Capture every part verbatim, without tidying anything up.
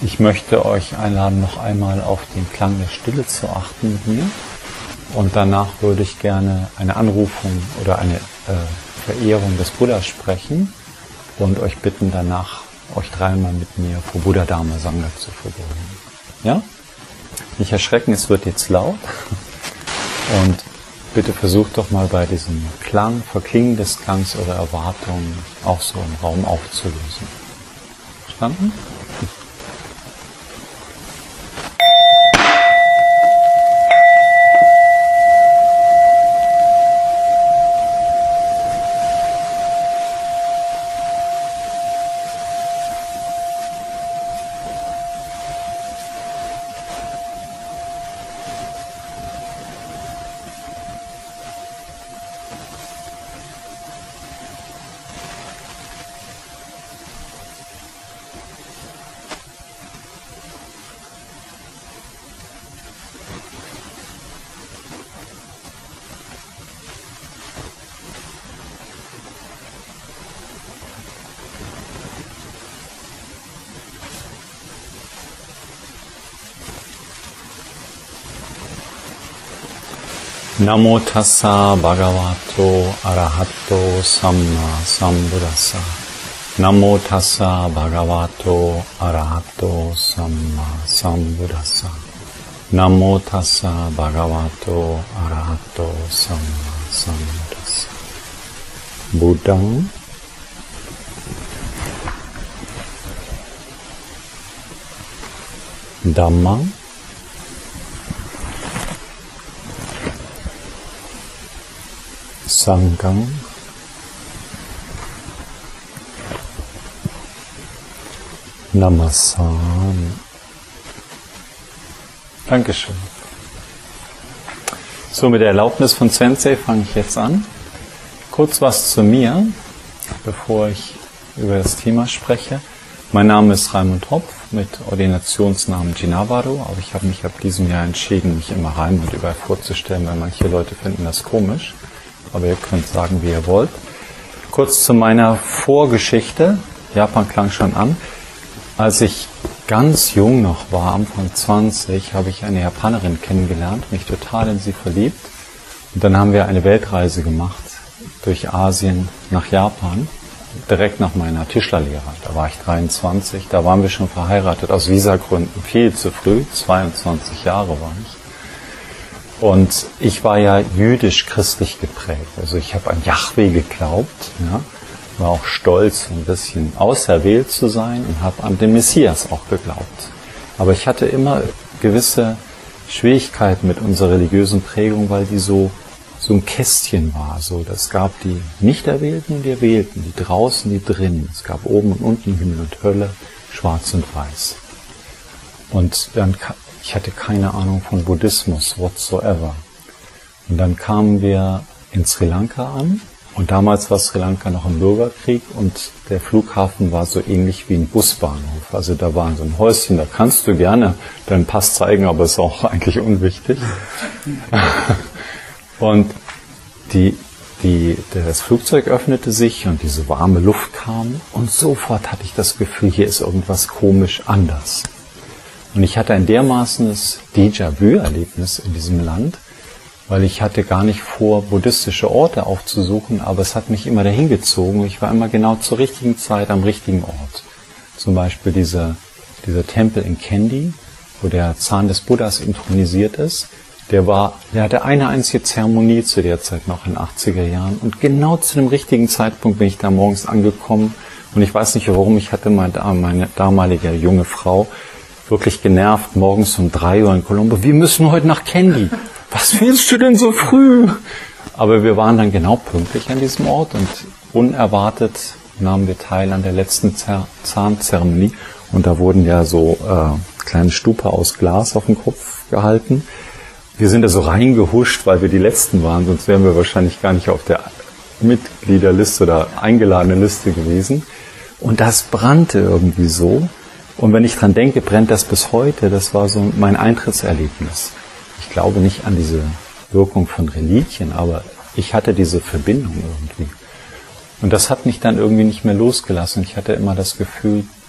Ich möchte euch einladen, noch einmal auf den Klang der Stille zu achten mit mir. Und danach würde ich gerne eine Anrufung oder eine äh, Verehrung des Buddha sprechen und euch bitten, danach euch dreimal mit mir vor Buddha Dharma Sangha zu verbeugen. Ja? Nicht erschrecken, es wird jetzt laut. Und bitte versucht doch mal bei diesem Klang, Verklingen des Klangs eure Erwartungen auch so im Raum aufzulösen. Verstanden? Namo tassa bhagavato arahato samma sambuddhassa. Namo tassa bhagavato arahato samma sambuddhassa. Namo tassa bhagavato arahato samma sambuddhassa. Buddham Dhammam Sangham Namasami. Dankeschön. So, mit der Erlaubnis von Sensei fange ich jetzt an. Kurz was zu mir, bevor ich über das Thema spreche. Mein Name ist Raimund Hopf mit Ordinationsnamen Jinawado, aber ich habe mich ab diesem Jahr entschieden, mich immer Raimund überall vorzustellen, weil manche Leute finden das komisch. Aber ihr könnt sagen, wie ihr wollt. Kurz zu meiner Vorgeschichte. Japan klang schon an. Als ich ganz jung noch war, Anfang zwanzig, habe ich eine Japanerin kennengelernt, mich total in sie verliebt. Und dann haben wir eine Weltreise gemacht durch Asien nach Japan, direkt nach meiner Tischlerlehre. Da war ich dreiundzwanzig, da waren wir schon verheiratet, aus Visagründen viel zu früh, zweiundzwanzig Jahre war ich. Und ich war ja jüdisch-christlich geprägt. Also ich habe an Jahwe geglaubt, ja, war auch stolz, ein bisschen auserwählt zu sein und habe an den Messias auch geglaubt. Aber ich hatte immer gewisse Schwierigkeiten mit unserer religiösen Prägung, weil die so, so ein Kästchen war. So, es gab die Nicht-Erwählten und die Erwählten, die draußen, die drinnen. Es gab oben und unten Himmel und Hölle, schwarz und weiß. Und dann ich hatte keine Ahnung von Buddhismus whatsoever. Und dann kamen wir in Sri Lanka an. Und damals war Sri Lanka noch im Bürgerkrieg und der Flughafen war so ähnlich wie ein Busbahnhof. Also da war so ein Häuschen, da kannst du gerne deinen Pass zeigen, aber ist auch eigentlich unwichtig. Und die, die, das Flugzeug öffnete sich und diese warme Luft kam und sofort hatte ich das Gefühl, hier ist irgendwas komisch anders. Und ich hatte ein dermaßenes Déjà-vu-Erlebnis in diesem Land, weil ich hatte gar nicht vor, buddhistische Orte aufzusuchen, aber es hat mich immer dahin gezogen. Ich war immer genau zur richtigen Zeit am richtigen Ort. Zum Beispiel dieser, dieser Tempel in Kandy, wo der Zahn des Buddhas intronisiert ist, der war, der hatte eine einzige Zeremonie zu der Zeit noch in den achtziger Jahren und genau zu dem richtigen Zeitpunkt bin ich da morgens angekommen und ich weiß nicht warum, ich hatte meine, meine damalige junge Frau wirklich genervt, morgens um drei Uhr in Colombo, wir müssen heute nach Kandy. Was willst du denn so früh? Aber wir waren dann genau pünktlich an diesem Ort und unerwartet nahmen wir teil an der letzten Zahnzeremonie und da wurden ja so äh, kleine Stupa aus Glas auf den Kopf gehalten. Wir sind da so reingehuscht, weil wir die Letzten waren, sonst wären wir wahrscheinlich gar nicht auf der Mitgliederliste oder eingeladenen Liste gewesen. Und das brannte irgendwie so. Und wenn ich dran denke, brennt das bis heute. Das war so mein Eintrittserlebnis. Ich glaube nicht an diese Wirkung von Religien, aber ich hatte diese Verbindung irgendwie. Und das hat mich dann irgendwie nicht mehr losgelassen. Ich hatte immer das Gefühl,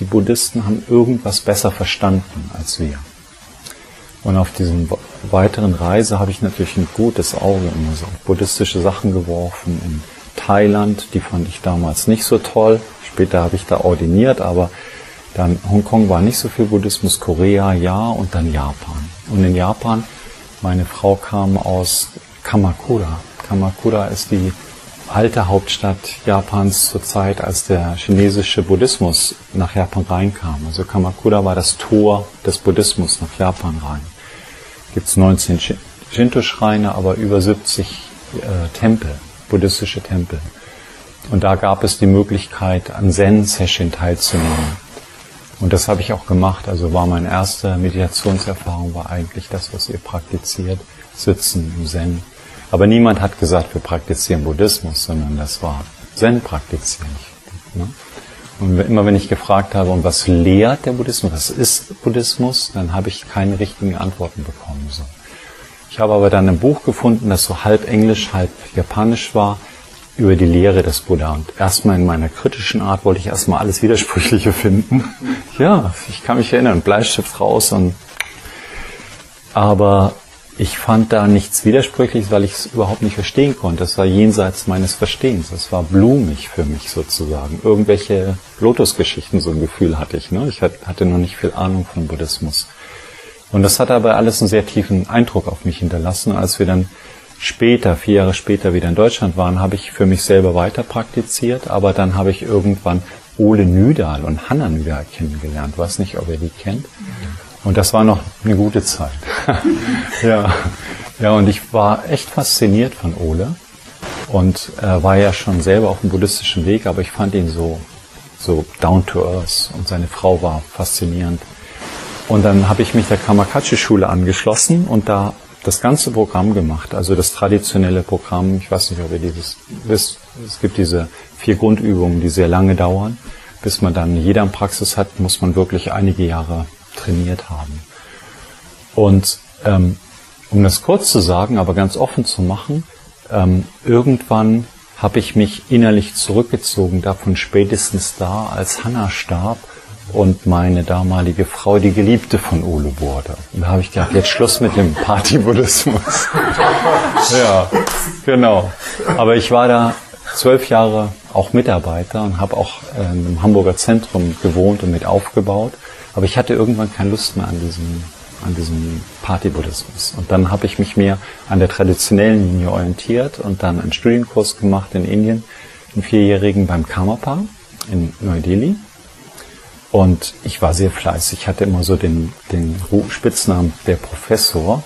die Buddhisten haben irgendwas besser verstanden als wir. Und auf diesem weiteren Reise habe ich natürlich ein gutes Auge immer so auf buddhistische Sachen geworfen. In Thailand, die fand ich damals nicht so toll. Später habe ich da ordiniert, aber dann Hongkong war nicht so viel Buddhismus, Korea ja und dann Japan. Und in Japan, meine Frau kam aus Kamakura. Kamakura ist die alte Hauptstadt Japans zur Zeit, als der chinesische Buddhismus nach Japan reinkam. Also Kamakura war das Tor des Buddhismus nach Japan rein. Gibt es neunzehn Shinto-Schreine, aber über siebzig äh, Tempel, buddhistische Tempel. Und da gab es die Möglichkeit, an Zen-Session teilzunehmen. Und das habe ich auch gemacht. Also war meine erste Meditationserfahrung, war eigentlich das, was ihr praktiziert, Sitzen im Zen. Aber niemand hat gesagt, wir praktizieren Buddhismus, sondern das war Zen praktizieren. Und immer wenn ich gefragt habe, und was lehrt der Buddhismus, was ist Buddhismus, dann habe ich keine richtigen Antworten bekommen. So. Ich habe aber dann ein Buch gefunden, das so halb Englisch, halb Japanisch war, über die Lehre des Buddha. Und erstmal in meiner kritischen Art wollte ich erstmal alles Widersprüchliche finden. Ja, ich kann mich erinnern, Bleistift raus und aber ich fand da nichts Widersprüchliches, weil ich es überhaupt nicht verstehen konnte. Das war jenseits meines Verstehens. Das war blumig für mich sozusagen. Irgendwelche Lotusgeschichten, so ein Gefühl hatte ich. Ne? Ich hatte noch nicht viel Ahnung von Buddhismus. Und das hat aber alles einen sehr tiefen Eindruck auf mich hinterlassen. Als wir dann später, vier Jahre später wieder in Deutschland waren, habe ich für mich selber weiter praktiziert. Aber dann habe ich irgendwann Ole Nydal und Hanna Nydal kennengelernt. Ich weiß nicht, ob ihr die kennt. Und das war noch eine gute Zeit. ja. ja, und ich war echt fasziniert von Ole und äh, war ja schon selber auf dem buddhistischen Weg, aber ich fand ihn so, so down to earth und seine Frau war faszinierend. Und dann habe ich mich der Kamakachi-Schule angeschlossen und da das ganze Programm gemacht, also das traditionelle Programm. Ich weiß nicht, ob ihr dieses wisst. Es gibt diese vier Grundübungen, die sehr lange dauern. Bis man dann jeder Praxis hat, muss man wirklich einige Jahre trainiert haben. Und ähm, um das kurz zu sagen, aber ganz offen zu machen, ähm, irgendwann habe ich mich innerlich zurückgezogen, davon spätestens da, als Hanna starb und meine damalige Frau die Geliebte von Ole wurde. Und da habe ich gedacht, jetzt Schluss mit dem Party-Buddhismus. ja, genau. Aber ich war da zwölf Jahre auch Mitarbeiter und habe auch äh, im Hamburger Zentrum gewohnt und mit aufgebaut. Aber ich hatte irgendwann keine Lust mehr an diesem, an diesem Party-Buddhismus. Und dann habe ich mich mehr an der traditionellen Linie orientiert und dann einen Studienkurs gemacht in Indien, einen vierjährigen beim Karmapa in Neu-Delhi. Und ich war sehr fleißig. Ich hatte immer so den, den Spitznamen der Professor.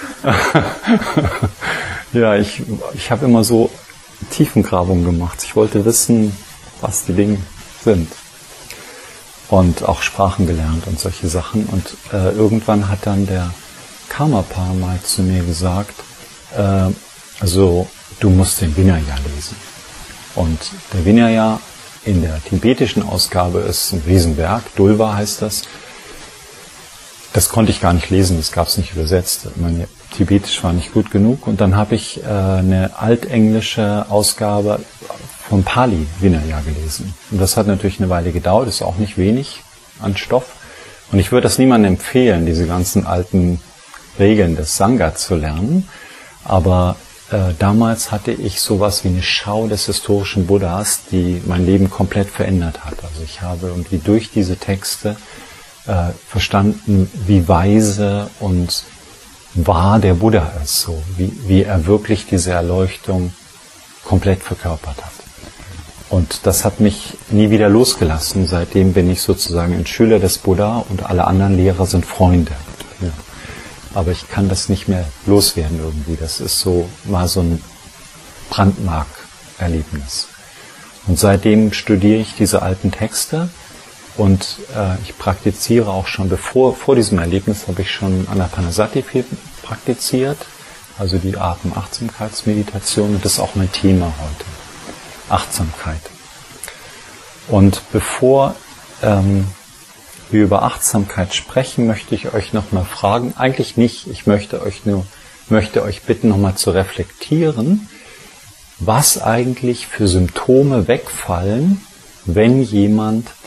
ja, ich, ich habe immer so Tiefengrabung gemacht. Ich wollte wissen, was die Dinge sind. Und auch Sprachen gelernt und solche Sachen. Und äh, irgendwann hat dann der Karmapa mal zu mir gesagt, äh, also du musst den Vinaya lesen. Und der Vinaya in der tibetischen Ausgabe ist ein Riesenwerk, Dulva heißt das. Das konnte ich gar nicht lesen, das gab es nicht übersetzt. Mein Tibetisch war nicht gut genug. Und dann habe ich äh, eine altenglische Ausgabe vom Pali Vinaya gelesen. Und das hat natürlich eine Weile gedauert, ist auch nicht wenig an Stoff. Und ich würde das niemandem empfehlen, diese ganzen alten Regeln des Sangha zu lernen. Aber äh, damals hatte ich sowas wie eine Schau des historischen Buddhas, die mein Leben komplett verändert hat. Also ich habe irgendwie durch diese Texte äh, verstanden, wie weise und wahr der Buddha ist, so wie, wie er wirklich diese Erleuchtung komplett verkörpert hat. Und das hat mich nie wieder losgelassen. Seitdem bin ich sozusagen ein Schüler des Buddha und alle anderen Lehrer sind Freunde. Ja. Aber ich kann das nicht mehr loswerden irgendwie. Das ist so, war so ein Brandmark-Erlebnis. Und seitdem studiere ich diese alten Texte und äh, ich praktiziere auch schon, bevor vor diesem Erlebnis habe ich schon Anapanasati viel praktiziert, also die Atem-Achtsamkeitsmeditation, und das ist auch mein Thema heute. Achtsamkeit. Und bevor ähm, wir über Achtsamkeit sprechen, möchte ich euch nochmal fragen, eigentlich nicht, ich möchte euch nur, möchte euch bitten, nochmal zu reflektieren, was eigentlich für Symptome wegfallen, wenn jemand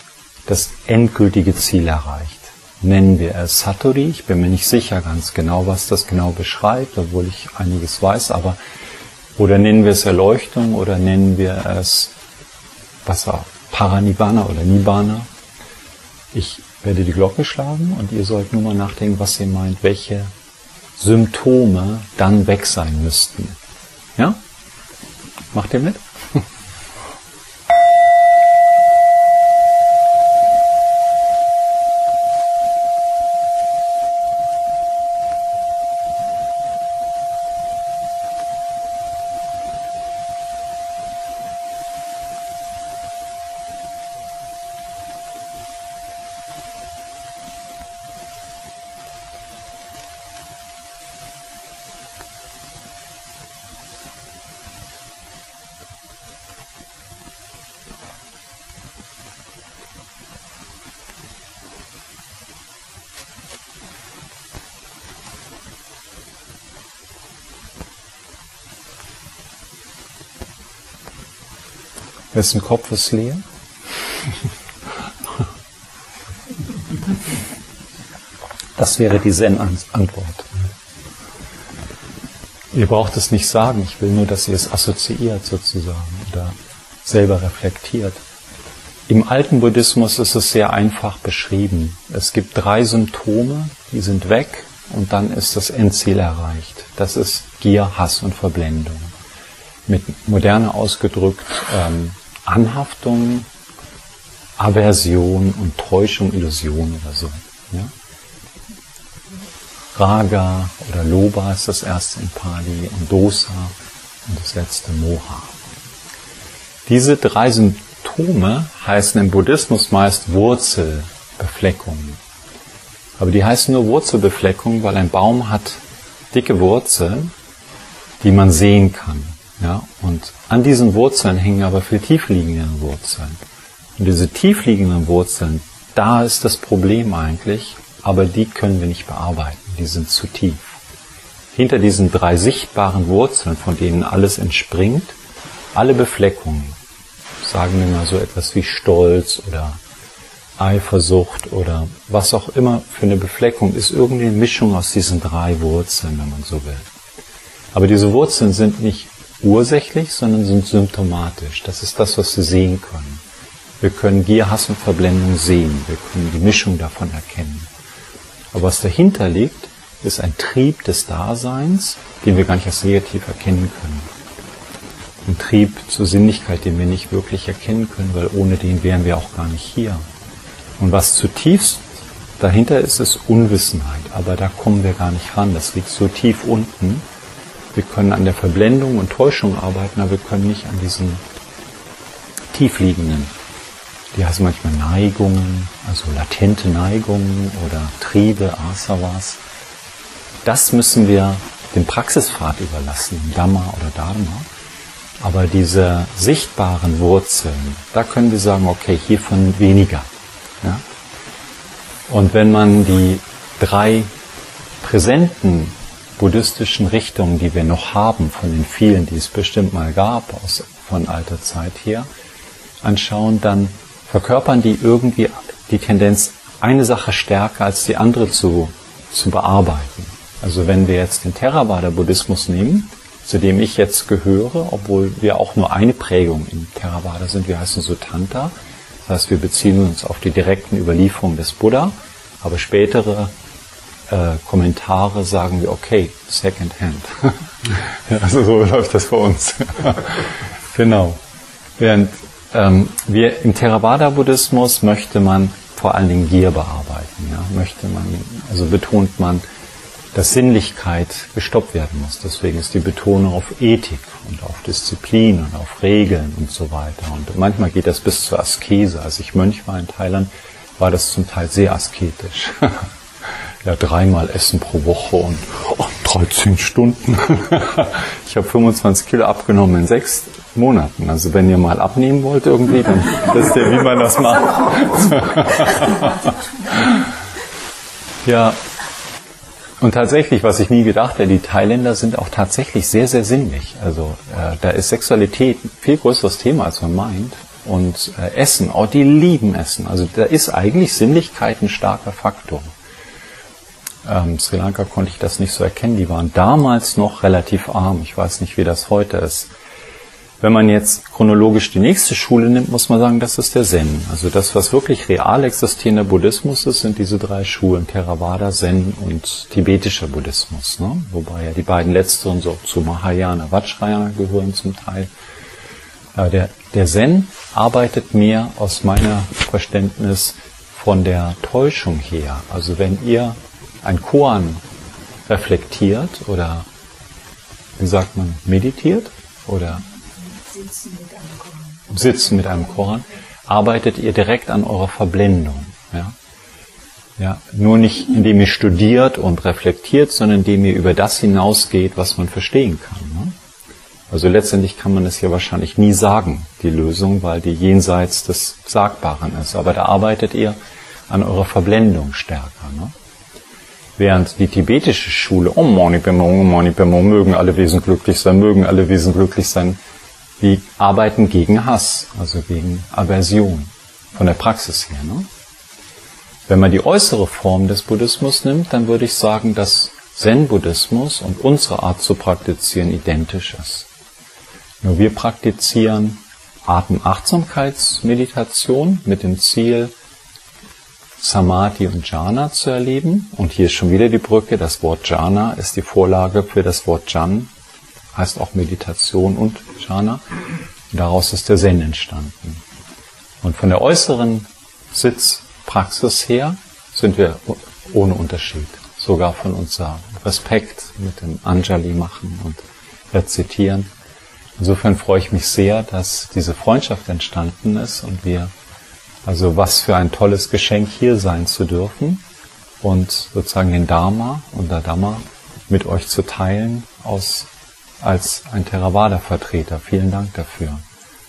das endgültige Ziel erreicht. Nennen wir es Satori, ich bin mir nicht sicher ganz genau, was das genau beschreibt, obwohl ich einiges weiß, aber oder nennen wir es Erleuchtung oder nennen wir es was auch, Paranibbana oder Nibbana. Ich werde die Glocke schlagen und ihr sollt nur mal nachdenken, was ihr meint, welche Symptome dann weg sein müssten. Ja? Macht ihr mit? Wessen Kopf ist leer? Das wäre die Zen-Antwort. Ihr braucht es nicht sagen, ich will nur, dass ihr es assoziiert sozusagen oder selber reflektiert. Im alten Buddhismus ist es sehr einfach beschrieben. Es gibt drei Symptome, die sind weg und dann ist das Endziel erreicht. Das ist Gier, Hass und Verblendung. Mit moderner ausgedrückt ähm, Anhaftung, Aversion und Täuschung, Illusion oder so. Ja? Raga oder Loba ist das erste in Pali und Dosa und das letzte Moha. Diese drei Symptome heißen im Buddhismus meist Wurzelbefleckungen. Aber die heißen nur Wurzelbefleckungen, weil ein Baum hat dicke Wurzeln, die man sehen kann. Ja, und an diesen Wurzeln hängen aber viel tiefliegende Wurzeln. Und diese tiefliegenden Wurzeln, da ist das Problem eigentlich, aber die können wir nicht bearbeiten, die sind zu tief. Hinter diesen drei sichtbaren Wurzeln, von denen alles entspringt, alle Befleckungen, sagen wir mal so etwas wie Stolz oder Eifersucht oder was auch immer für eine Befleckung, ist irgendwie eine Mischung aus diesen drei Wurzeln, wenn man so will. Aber diese Wurzeln sind nicht ursächlich, sondern sind symptomatisch. Das ist das, was wir sehen können. Wir können Gier, Hass und Verblendung sehen. Wir können die Mischung davon erkennen. Aber was dahinter liegt, ist ein Trieb des Daseins, den wir gar nicht als negativ erkennen können. Ein Trieb zur Sinnlichkeit, den wir nicht wirklich erkennen können, weil ohne den wären wir auch gar nicht hier. Und was zutiefst dahinter ist, ist Unwissenheit. Aber da kommen wir gar nicht ran. Das liegt so tief unten. Wir können an der Verblendung und Täuschung arbeiten, aber wir können nicht an diesen tiefliegenden, die heißen manchmal Neigungen, also latente Neigungen oder Triebe, Asavas. Das müssen wir dem Praxispfad überlassen, dem Dhamma oder Dharma. Aber diese sichtbaren Wurzeln, da können wir sagen, okay, hiervon weniger. Ja? Und wenn man die drei präsenten buddhistischen Richtungen, die wir noch haben, von den vielen, die es bestimmt mal gab, aus, von alter Zeit her, anschauen, dann verkörpern die irgendwie die Tendenz, eine Sache stärker als die andere zu, zu bearbeiten. Also wenn wir jetzt den Theravada-Buddhismus nehmen, zu dem ich jetzt gehöre, obwohl wir auch nur eine Prägung im Theravada sind, wir heißen Suttanta, das heißt, wir beziehen uns auf die direkten Überlieferungen des Buddha, aber spätere Äh, Kommentare sagen wir, okay, second hand. Ja, also so läuft das bei uns. Genau. Während ähm, wir im Theravada-Buddhismus möchte man vor allen Dingen Gier bearbeiten. Ja? Möchte man, also betont man, dass Sinnlichkeit gestoppt werden muss. Deswegen ist die Betonung auf Ethik und auf Disziplin und auf Regeln und so weiter. Und manchmal geht das bis zur Askese. Als ich Mönch war in Thailand, war das zum Teil sehr asketisch. Ja, dreimal Essen pro Woche und oh, dreizehn Stunden. Ich habe fünfundzwanzig Kilo abgenommen in sechs Monaten. Also wenn ihr mal abnehmen wollt irgendwie, dann wisst ihr, wie man das macht. Ja, und tatsächlich, was ich nie gedacht hätte, die Thailänder sind auch tatsächlich sehr, sehr sinnlich. Also äh, da ist Sexualität ein viel größeres Thema, als man meint. und äh, Essen, oh, die lieben Essen. Also da ist eigentlich Sinnlichkeit ein starker Faktor. Ähm, Sri Lanka konnte ich das nicht so erkennen. Die waren damals noch relativ arm. Ich weiß nicht, wie das heute ist. Wenn man jetzt chronologisch die nächste Schule nimmt, muss man sagen, das ist der Zen. Also das, was wirklich real existierender Buddhismus ist, sind diese drei Schulen, Theravada, Zen und tibetischer Buddhismus. Ne? Wobei ja die beiden letzteren so zu Mahayana, Vajrayana gehören zum Teil. Äh, der, der Zen arbeitet mehr aus meiner Verständnis von der Täuschung her. Also wenn ihr ein Koan reflektiert oder, wie sagt man, meditiert oder Sitzen mit einem Koran. Sitzen mit einem Koran, arbeitet ihr direkt an eurer Verblendung. Ja? Ja, nur nicht, indem ihr studiert und reflektiert, sondern indem ihr über das hinausgeht, was man verstehen kann. Ne? Also letztendlich kann man es ja wahrscheinlich nie sagen, die Lösung, weil die jenseits des Sagbaren ist. Aber da arbeitet ihr an eurer Verblendung stärker. Ne? Während die tibetische Schule, Om Mani Padme Hum, Om Mani Padme Hum, mögen alle Wesen glücklich sein, mögen alle Wesen glücklich sein, die arbeiten gegen Hass, also gegen Aversion, von der Praxis her. Ne? Wenn man die äußere Form des Buddhismus nimmt, dann würde ich sagen, dass Zen-Buddhismus und unsere Art zu praktizieren identisch ist. Nur wir praktizieren Atemachtsamkeitsmeditation mit dem Ziel, Samadhi und Jhana zu erleben. Und hier ist schon wieder die Brücke, das Wort Jhana ist die Vorlage für das Wort Jan, heißt auch Meditation und Jhana. Daraus ist der Zen entstanden. Und von der äußeren Sitzpraxis her sind wir ohne Unterschied. Sogar von unserem Respekt mit dem Anjali machen und rezitieren. Insofern freue ich mich sehr, dass diese Freundschaft entstanden ist und wir, also was für ein tolles Geschenk hier sein zu dürfen und sozusagen den Dharma und der Dhamma mit euch zu teilen aus als ein Theravada-Vertreter. Vielen Dank dafür.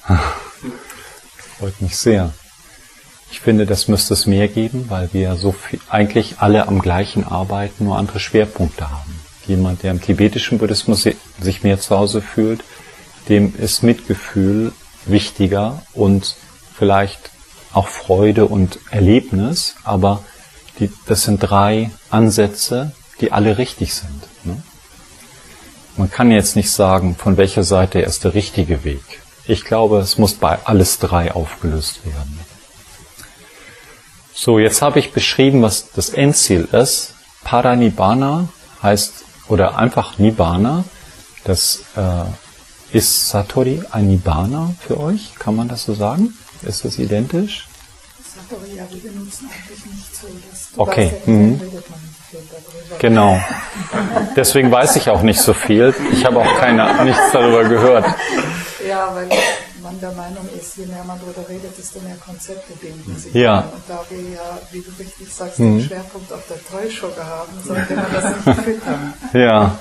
Freut mich sehr. Ich finde, das müsste es mehr geben, weil wir so viel, eigentlich alle am gleichen arbeiten, nur andere Schwerpunkte haben. Jemand, der im tibetischen Buddhismus sich mehr zu Hause fühlt, dem ist Mitgefühl wichtiger und vielleicht auch Freude und Erlebnis, aber die, das sind drei Ansätze, die alle richtig sind. Ne? Man kann jetzt nicht sagen, von welcher Seite ist der richtige Weg. Ich glaube, es muss bei alles drei aufgelöst werden. So, jetzt habe ich beschrieben, was das Endziel ist. Paranibbana heißt, oder einfach Nibbana, das äh, ist Satori ein Nibbana für euch? Kann man das so sagen? Ist das identisch? Satori, ja, wir benutzen eigentlich nicht so. Das okay. Mhm. Genau. Deswegen weiß ich auch nicht so viel. Ich habe auch keine, nichts darüber gehört. Ja, weil man der Meinung ist, je mehr man darüber redet, desto mehr Konzepte binden sich ja. an. Und da wir ja, wie du richtig sagst, mhm. den Schwerpunkt auf der Täuschung haben, sollte man das nicht füttern. Ja.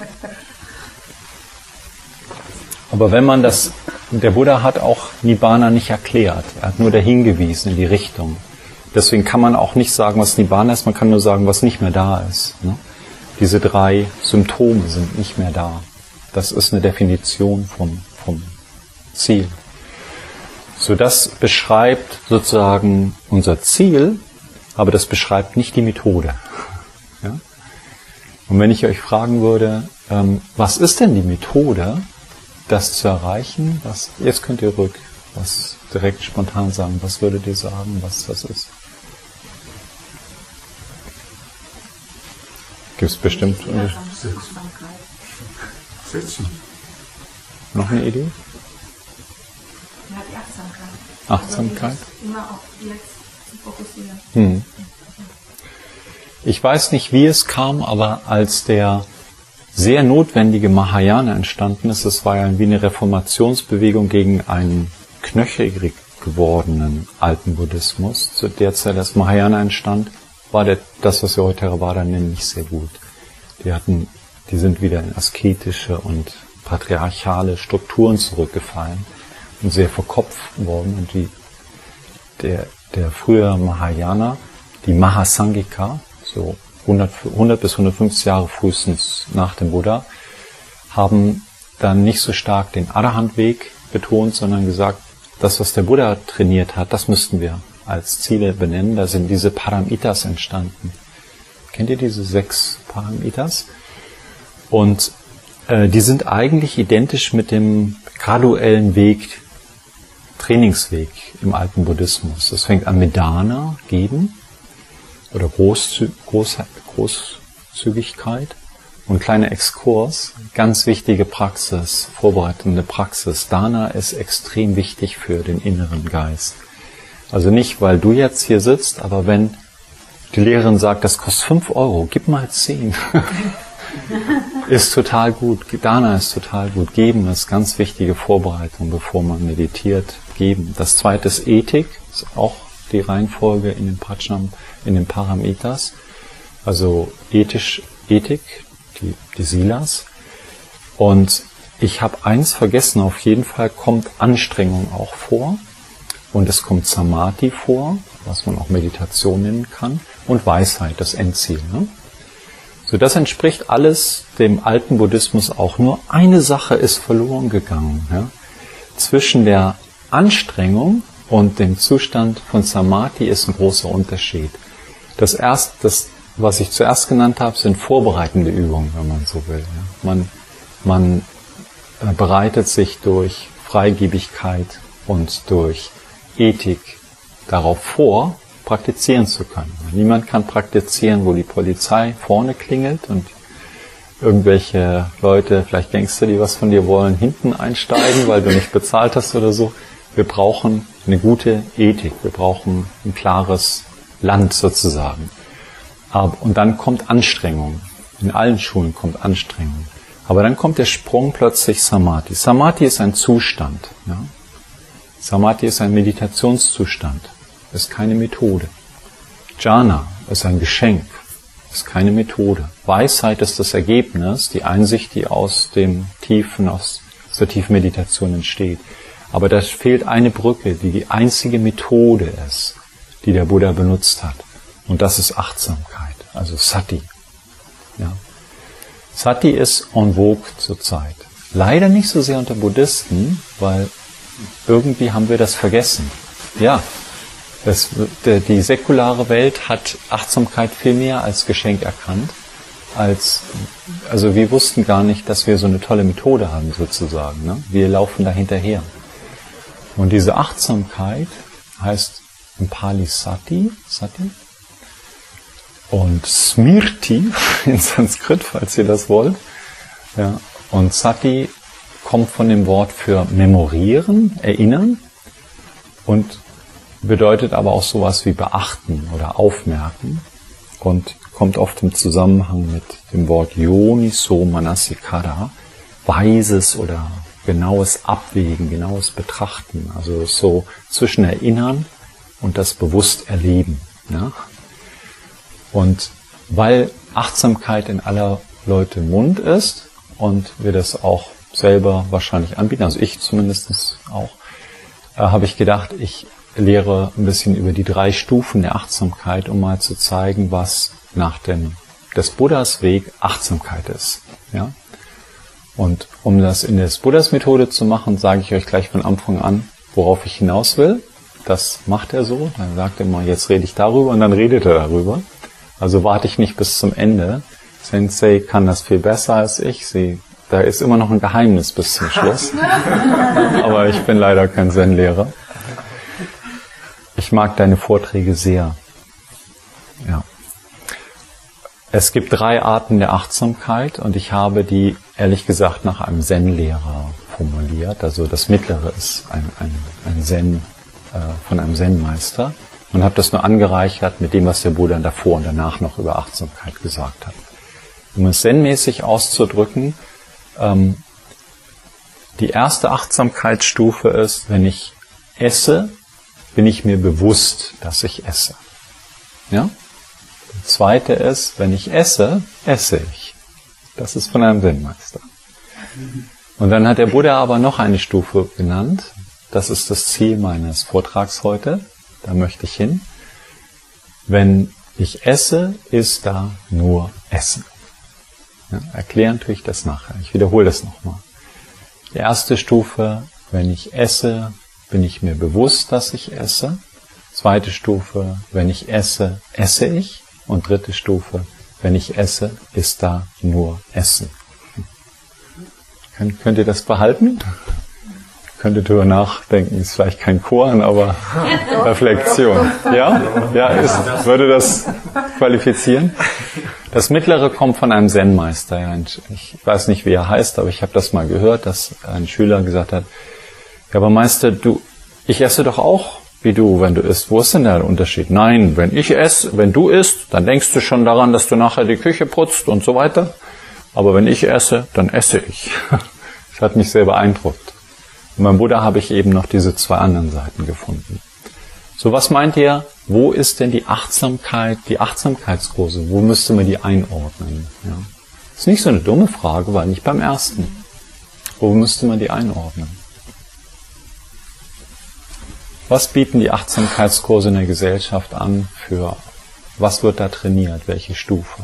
Aber wenn man das, der Buddha hat auch Nibbana nicht erklärt, er hat nur dahin gewiesen in die Richtung. Deswegen kann man auch nicht sagen, was Nibbana ist, man kann nur sagen, was nicht mehr da ist. Ne? Diese drei Symptome sind nicht mehr da. Das ist eine Definition vom, vom Ziel. So, das beschreibt sozusagen unser Ziel, aber das beschreibt nicht die Methode. Ja? Und wenn ich euch fragen würde, ähm, was ist denn die Methode, das zu erreichen? Was, jetzt könnt ihr ruhig was direkt spontan sagen. Was würdet ihr sagen, was das ist? Gibt es bestimmt... Sitzen. Noch eine Idee? Ja, die Achtsamkeit. Achtsamkeit? Also immer auf jetzt zu fokussieren. Hm. Ich weiß nicht, wie es kam, aber als der sehr notwendige Mahayana entstanden ist, es war ja wie eine Reformationsbewegung gegen einen knöchelig gewordenen alten Buddhismus, zu der Zeit, als Mahayana entstand, war der, das, was wir heute Theravada nennen, nicht sehr gut. Die hatten, die sind wieder in asketische und patriarchale Strukturen zurückgefallen und sehr verkopft worden. Und die, der, der frühere Mahayana, die Mahasangika, so hundert, hundert bis hundertfünfzig Jahre frühestens nach dem Buddha, haben dann nicht so stark den Arahant-Weg betont, sondern gesagt, das, was der Buddha trainiert hat, das müssten wir als Ziele benennen. Da sind diese Paramitas entstanden. Kennt ihr diese sechs Paramitas? Und äh, die sind eigentlich identisch mit dem graduellen Weg, Trainingsweg im alten Buddhismus. Das fängt an mit Dana, geben, oder Großzü Groß Großzügigkeit. Und kleiner Exkurs, ganz wichtige Praxis, vorbereitende Praxis. Dana ist extrem wichtig für den inneren Geist. Also nicht, weil du jetzt hier sitzt, aber wenn die Lehrerin sagt, das kostet fünf Euro, gib mal zehn. Ist total gut. Dana ist total gut. Geben ist ganz wichtige Vorbereitung, bevor man meditiert. Geben. Das zweite ist Ethik, ist auch die Reihenfolge in den Prajnam, in den Paramitas. Also ethisch, Ethik, die, die Silas. Und ich habe eins vergessen, auf jeden Fall kommt Anstrengung auch vor. Und es kommt Samadhi vor, was man auch Meditation nennen kann. Und Weisheit, das Endziel. Ne? So, das entspricht alles dem alten Buddhismus auch. Nur eine Sache ist verloren gegangen. Ja? Zwischen der Anstrengung und dem Zustand von Samadhi ist ein großer Unterschied. Das erste, das, was ich zuerst genannt habe, sind vorbereitende Übungen, wenn man so will. Ja? Man, man äh, bereitet sich durch Freigebigkeit und durch Ethik darauf vor, praktizieren zu können. Niemand kann praktizieren, wo die Polizei vorne klingelt und irgendwelche Leute, vielleicht Gangster, die was von dir wollen, hinten einsteigen, weil du nicht bezahlt hast oder so. Wir brauchen eine gute Ethik, wir brauchen ein klares Land sozusagen. Und dann kommt Anstrengung. In allen Schulen kommt Anstrengung. Aber dann kommt der Sprung plötzlich Samadhi. Samadhi ist ein Zustand. Ja? Samadhi ist ein Meditationszustand, ist keine Methode. Jhana ist ein Geschenk, ist keine Methode. Weisheit ist das Ergebnis, die Einsicht, die aus dem Tiefen, aus der tiefen Meditation entsteht. Aber da fehlt eine Brücke, die die einzige Methode ist, die der Buddha benutzt hat. Und das ist Achtsamkeit, also Sati. Ja. Sati ist en vogue zurzeit. Leider nicht so sehr unter Buddhisten, weil irgendwie haben wir das vergessen. Ja, das, die säkulare Welt hat Achtsamkeit viel mehr als Geschenk erkannt. Als, also wir wussten gar nicht, dass wir so eine tolle Methode haben sozusagen. Ne? Wir laufen da hinterher. Und diese Achtsamkeit heißt im Pali Sati, Sati und Smriti in Sanskrit, falls ihr das wollt. Ja, und Sati kommt von dem Wort für memorieren, erinnern und bedeutet aber auch sowas wie beachten oder aufmerken und kommt oft im Zusammenhang mit dem Wort Yoniso Manasikara, weises oder genaues Abwägen, genaues Betrachten, also so zwischen Erinnern und das bewusst Erleben. Ja? Und weil Achtsamkeit in aller Leute Mund ist und wir das auch selber wahrscheinlich anbieten, also ich zumindest auch, äh, habe ich gedacht, ich lehre ein bisschen über die drei Stufen der Achtsamkeit, um mal zu zeigen, was nach dem des Buddhas Weg Achtsamkeit ist. Ja? Und um das in der Buddhas Methode zu machen, sage ich euch gleich von Anfang an, worauf ich hinaus will. Das macht er so. Dann sagt er mal, jetzt rede ich darüber und dann redet er darüber. Also warte ich nicht bis zum Ende. Sensei kann das viel besser als ich. Sie, da ist immer noch ein Geheimnis bis zum Schluss. Aber ich bin leider kein Zen-Lehrer. Ich mag deine Vorträge sehr. Ja. Es gibt drei Arten der Achtsamkeit und ich habe die, ehrlich gesagt, nach einem Zen-Lehrer formuliert. Also das mittlere ist ein, ein, ein Zen äh, von einem Zen-Meister und habe das nur angereichert mit dem, was der Buddha davor und danach noch über Achtsamkeit gesagt hat. Um es zen-mäßig auszudrücken, ähm, die erste Achtsamkeitsstufe ist, wenn ich esse, bin ich mir bewusst, dass ich esse. Ja? Das zweite ist, wenn ich esse, esse ich. Das ist von einem Zen-Meister. Und dann hat der Buddha aber noch eine Stufe genannt. Das ist das Ziel meines Vortrags heute. Da möchte ich hin. Wenn ich esse, ist da nur Essen. Ja, erklären tue ich das nachher. Ich wiederhole das nochmal. Die erste Stufe, wenn ich esse, bin ich mir bewusst, dass ich esse. Zweite Stufe, wenn ich esse, esse ich. Und dritte Stufe, wenn ich esse, ist da nur Essen. Könnt, könnt ihr das behalten? Könnt ihr darüber nachdenken, ist vielleicht kein Koran, aber Reflexion. Ja? Ja, ist, würde das qualifizieren? Das Mittlere kommt von einem Zen-Meister. Ja. Ich weiß nicht, wie er heißt, aber ich habe das mal gehört, dass ein Schüler gesagt hat, ja, aber Meister, du, ich esse doch auch wie du, wenn du isst. Wo ist denn der Unterschied? Nein, wenn ich esse, wenn du isst, dann denkst du schon daran, dass du nachher die Küche putzt und so weiter. Aber wenn ich esse, dann esse ich. Das hat mich sehr beeindruckt. Und beim Buddha habe ich eben noch diese zwei anderen Seiten gefunden. So, was meint ihr, wo ist denn die Achtsamkeit, die Achtsamkeitskurse? Wo müsste man die einordnen? Ja. Das ist nicht so eine dumme Frage, weil nicht beim ersten. Wo müsste man die einordnen? Was bieten die Achtsamkeitskurse in der Gesellschaft an für, was wird da trainiert, welche Stufe?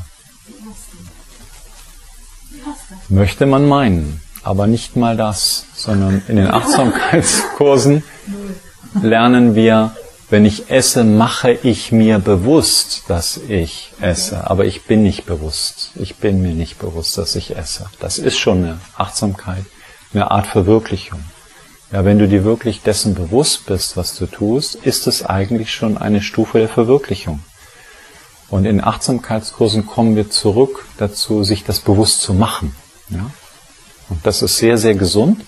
Möchte man meinen, aber nicht mal das, sondern in den Achtsamkeitskursen lernen wir, wenn ich esse, mache ich mir bewusst, dass ich esse, aber ich bin nicht bewusst. Ich bin mir nicht bewusst, dass ich esse. Das ist schon eine Achtsamkeit, eine Art Verwirklichung. Ja, wenn du dir wirklich dessen bewusst bist, was du tust, ist es eigentlich schon eine Stufe der Verwirklichung. Und in Achtsamkeitskursen kommen wir zurück dazu, sich das bewusst zu machen. Ja? Und das ist sehr, sehr gesund.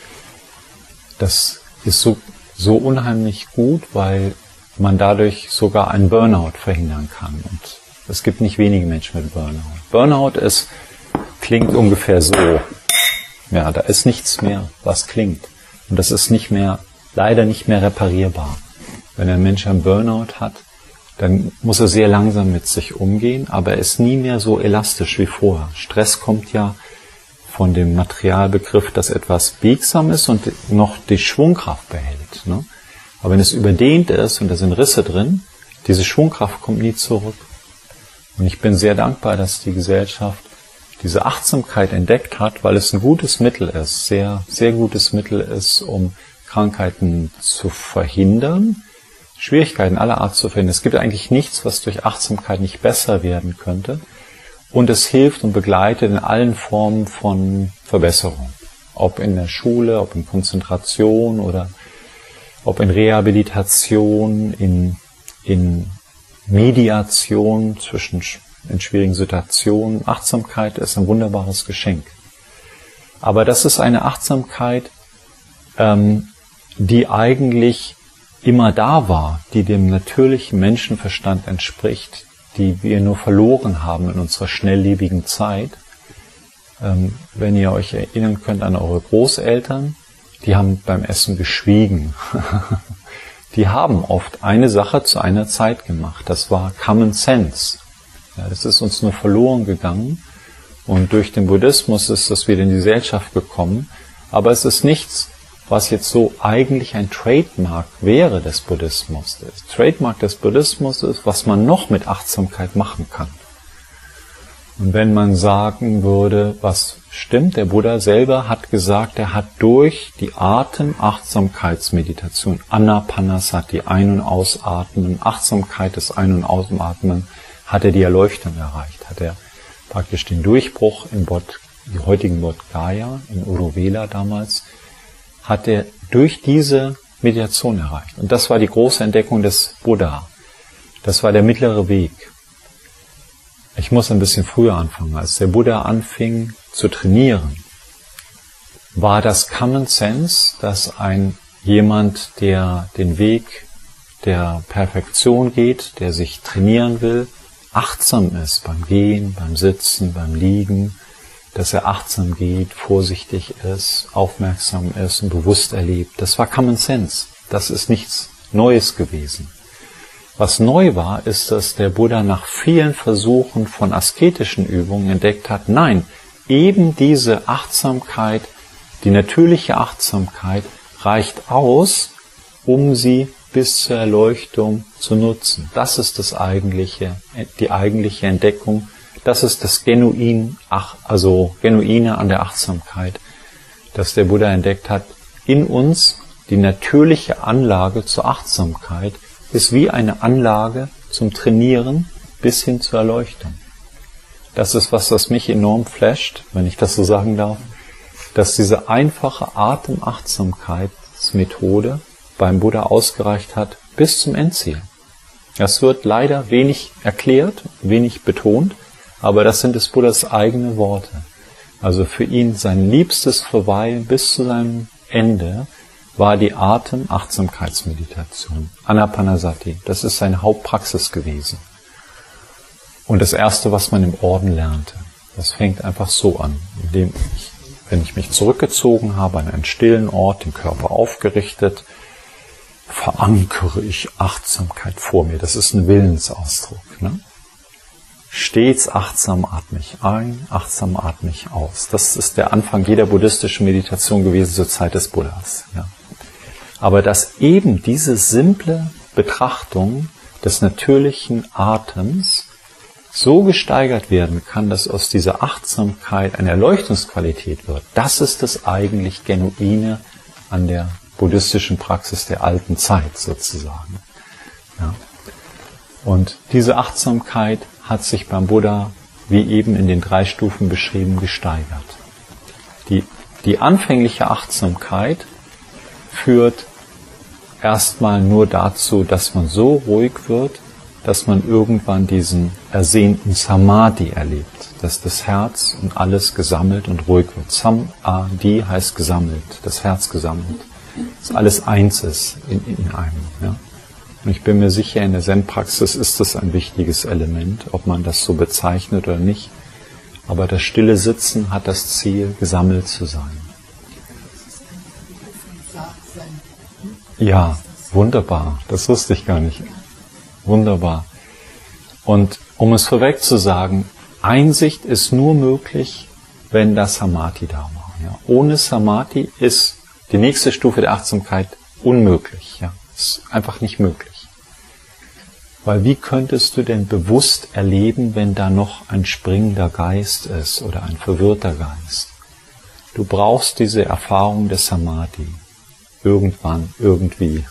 Das ist so, so unheimlich gut, weil man dadurch sogar einen Burnout verhindern kann. Und es gibt nicht wenige Menschen mit Burnout. Burnout ist, klingt ungefähr so. Ja, da ist nichts mehr, was klingt. Und das ist nicht mehr, leider nicht mehr reparierbar. Wenn ein Mensch einen Burnout hat, dann muss er sehr langsam mit sich umgehen, aber er ist nie mehr so elastisch wie vorher. Stress kommt ja von dem Materialbegriff, dass etwas biegsam ist und noch die Schwungkraft behält. Ne? Aber wenn es überdehnt ist und da sind Risse drin, diese Schwungkraft kommt nie zurück. Und ich bin sehr dankbar, dass die Gesellschaft diese Achtsamkeit entdeckt hat, weil es ein gutes Mittel ist, sehr, sehr gutes Mittel ist, um Krankheiten zu verhindern, Schwierigkeiten aller Art zu verhindern. Es gibt eigentlich nichts, was durch Achtsamkeit nicht besser werden könnte. Und es hilft und begleitet in allen Formen von Verbesserung. Ob in der Schule, ob in Konzentration oder ob in Rehabilitation, in, in Mediation zwischen in schwierigen Situationen. Achtsamkeit ist ein wunderbares Geschenk. Aber das ist eine Achtsamkeit, ähm, die eigentlich immer da war, die dem natürlichen Menschenverstand entspricht, die wir nur verloren haben in unserer schnelllebigen Zeit. Ähm, wenn ihr euch erinnern könnt an eure Großeltern, die haben beim Essen geschwiegen. Die haben oft eine Sache zu einer Zeit gemacht. Das war Common Sense. Ja, das ist uns nur verloren gegangen. Und durch den Buddhismus ist das wieder in die Gesellschaft gekommen. Aber es ist nichts, was jetzt so eigentlich ein Trademark wäre des Buddhismus. Das Trademark des Buddhismus ist, was man noch mit Achtsamkeit machen kann. Und wenn man sagen würde, was stimmt, der Buddha selber hat gesagt, er hat durch die Atemachtsamkeitsmeditation, Anapanasati, Ein- und Ausatmen, Achtsamkeit des Ein- und Ausatmen, hat er die Erleuchtung erreicht, hat er praktisch den Durchbruch im Bodh, die heutigen Bodh Gaya, in Uruvela damals, hat er durch diese Meditation erreicht. Und das war die große Entdeckung des Buddha. Das war der mittlere Weg. Ich muss ein bisschen früher anfangen. Als der Buddha anfing zu trainieren, war das Common Sense, dass ein jemand, der den Weg der Perfektion geht, der sich trainieren will, achtsam ist beim Gehen, beim Sitzen, beim Liegen, dass er achtsam geht, vorsichtig ist, aufmerksam ist und bewusst erlebt. Das war Common Sense. Das ist nichts Neues gewesen. Was neu war, ist, dass der Buddha nach vielen Versuchen von asketischen Übungen entdeckt hat, nein, eben diese Achtsamkeit, die natürliche Achtsamkeit, reicht aus, um sie bis zur Erleuchtung zu nutzen. Das ist das eigentliche, die eigentliche Entdeckung. Das ist das Genuin, also Genuine an der Achtsamkeit, das der Buddha entdeckt hat, in uns die natürliche Anlage zur Achtsamkeit ist wie eine Anlage zum Trainieren bis hin zur Erleuchtung. Das ist was, was mich enorm flasht, wenn ich das so sagen darf, dass diese einfache Atemachtsamkeitsmethode beim Buddha ausgereicht hat bis zum Endziel. Das wird leider wenig erklärt, wenig betont, aber das sind des Buddhas eigene Worte. Also für ihn sein liebstes Verweilen bis zu seinem Ende war die Atemachtsamkeitsmeditation, Anapanasati. Das ist seine Hauptpraxis gewesen. Und das Erste, was man im Orden lernte, das fängt einfach so an, indem ich, wenn ich mich zurückgezogen habe an einen stillen Ort, den Körper aufgerichtet, verankere ich Achtsamkeit vor mir. Das ist ein Willensausdruck. Ne? Stets achtsam atme ich ein, achtsam atme ich aus. Das ist der Anfang jeder buddhistischen Meditation gewesen zur Zeit des Buddhas. Ja. Aber dass eben diese simple Betrachtung des natürlichen Atems so gesteigert werden kann, dass aus dieser Achtsamkeit eine Erleuchtungsqualität wird, das ist das eigentlich Genuine an der buddhistischen Praxis der alten Zeit sozusagen. Ja. Und diese Achtsamkeit hat sich beim Buddha, wie eben in den drei Stufen beschrieben, gesteigert. Die, die anfängliche Achtsamkeit führt erstmal nur dazu, dass man so ruhig wird, dass man irgendwann diesen ersehnten Samadhi erlebt, dass das Herz und alles gesammelt und ruhig wird. Samadhi heißt gesammelt, das Herz gesammelt, dass alles eins ist in, in einem. Ja. Und ich bin mir sicher, in der Zen-Praxis ist das ein wichtiges Element, ob man das so bezeichnet oder nicht. Aber das stille Sitzen hat das Ziel, gesammelt zu sein. Ja, wunderbar. Das wusste ich gar nicht. Wunderbar. Und um es vorweg zu sagen, Einsicht ist nur möglich, wenn das Samadhi da war. Ja. Ohne Samadhi ist die nächste Stufe der Achtsamkeit unmöglich. Ja. Ist einfach nicht möglich. Weil wie könntest du denn bewusst erleben, wenn da noch ein springender Geist ist oder ein verwirrter Geist? Du brauchst diese Erfahrung des Samadhi. Irgendwann, irgendwie.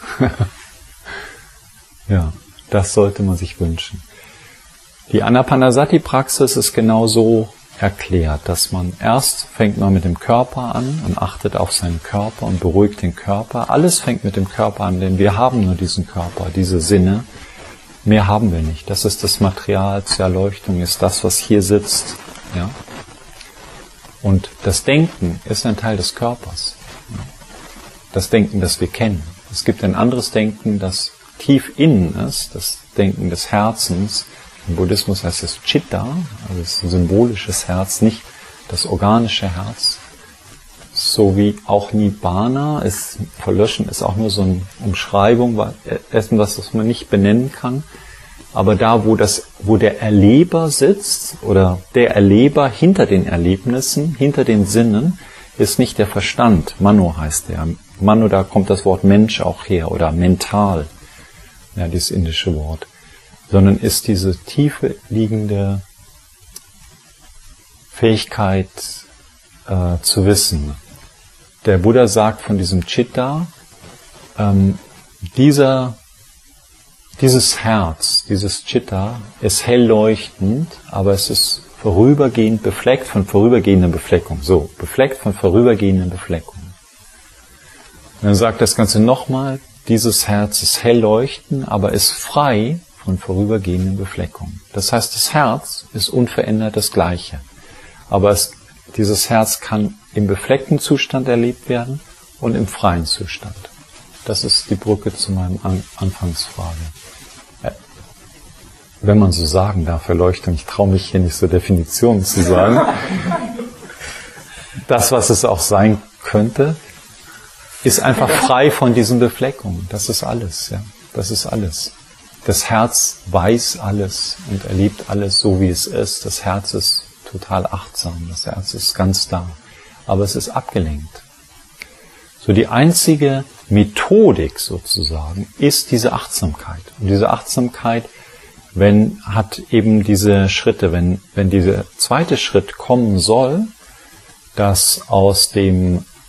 Ja, das sollte man sich wünschen. Die Anapanasati-Praxis ist genau so erklärt, dass man erst fängt man mit dem Körper an und achtet auf seinen Körper und beruhigt den Körper. Alles fängt mit dem Körper an, denn wir haben nur diesen Körper, diese Sinne. Mehr haben wir nicht. Das ist das Material zur Erleuchtung, ist das, was hier sitzt. Ja? Und das Denken ist ein Teil des Körpers. Das Denken, das wir kennen. Es gibt ein anderes Denken, das tief innen ist, das Denken des Herzens. Im Buddhismus heißt es Chitta, also das ist ein symbolisches Herz, nicht das organische Herz. So wie auch Nibbana, ist, Verlöschen ist auch nur so eine Umschreibung, etwas, was man nicht benennen kann. Aber da, wo, das, wo der Erleber sitzt, oder der Erleber hinter den Erlebnissen, hinter den Sinnen, ist nicht der Verstand. Mano heißt der. Mano, da kommt das Wort Mensch auch her, oder mental, ja, dieses indische Wort. Sondern ist diese tiefe liegende Fähigkeit äh, zu wissen. Der Buddha sagt von diesem Chitta, ähm, dieser, dieses Herz, dieses Chitta ist hell leuchtend, aber es ist vorübergehend befleckt von vorübergehender Befleckung. So, befleckt von vorübergehenden Befleckungen. Und dann sagt das Ganze nochmal, dieses Herz ist hell leuchtend, aber ist frei von vorübergehenden Befleckungen. Das heißt, das Herz ist unverändert das Gleiche. Aber es, dieses Herz kann im befleckten Zustand erlebt werden und im freien Zustand. Das ist die Brücke zu meinem An- Anfangsfrage. Wenn man so sagen darf, Erleuchtung, ich traue mich hier nicht so Definitionen zu sagen. Das, was es auch sein könnte, ist einfach frei von diesen Befleckungen. Das ist alles, ja. Das ist alles. Das Herz weiß alles und erlebt alles so, wie es ist. Das Herz ist total achtsam. Das Herz ist ganz da. Aber es ist abgelenkt. So, die einzige Methodik sozusagen ist diese Achtsamkeit. Und diese Achtsamkeit, wenn, hat eben diese Schritte, wenn, wenn dieser zweite Schritt kommen soll, dass aus dem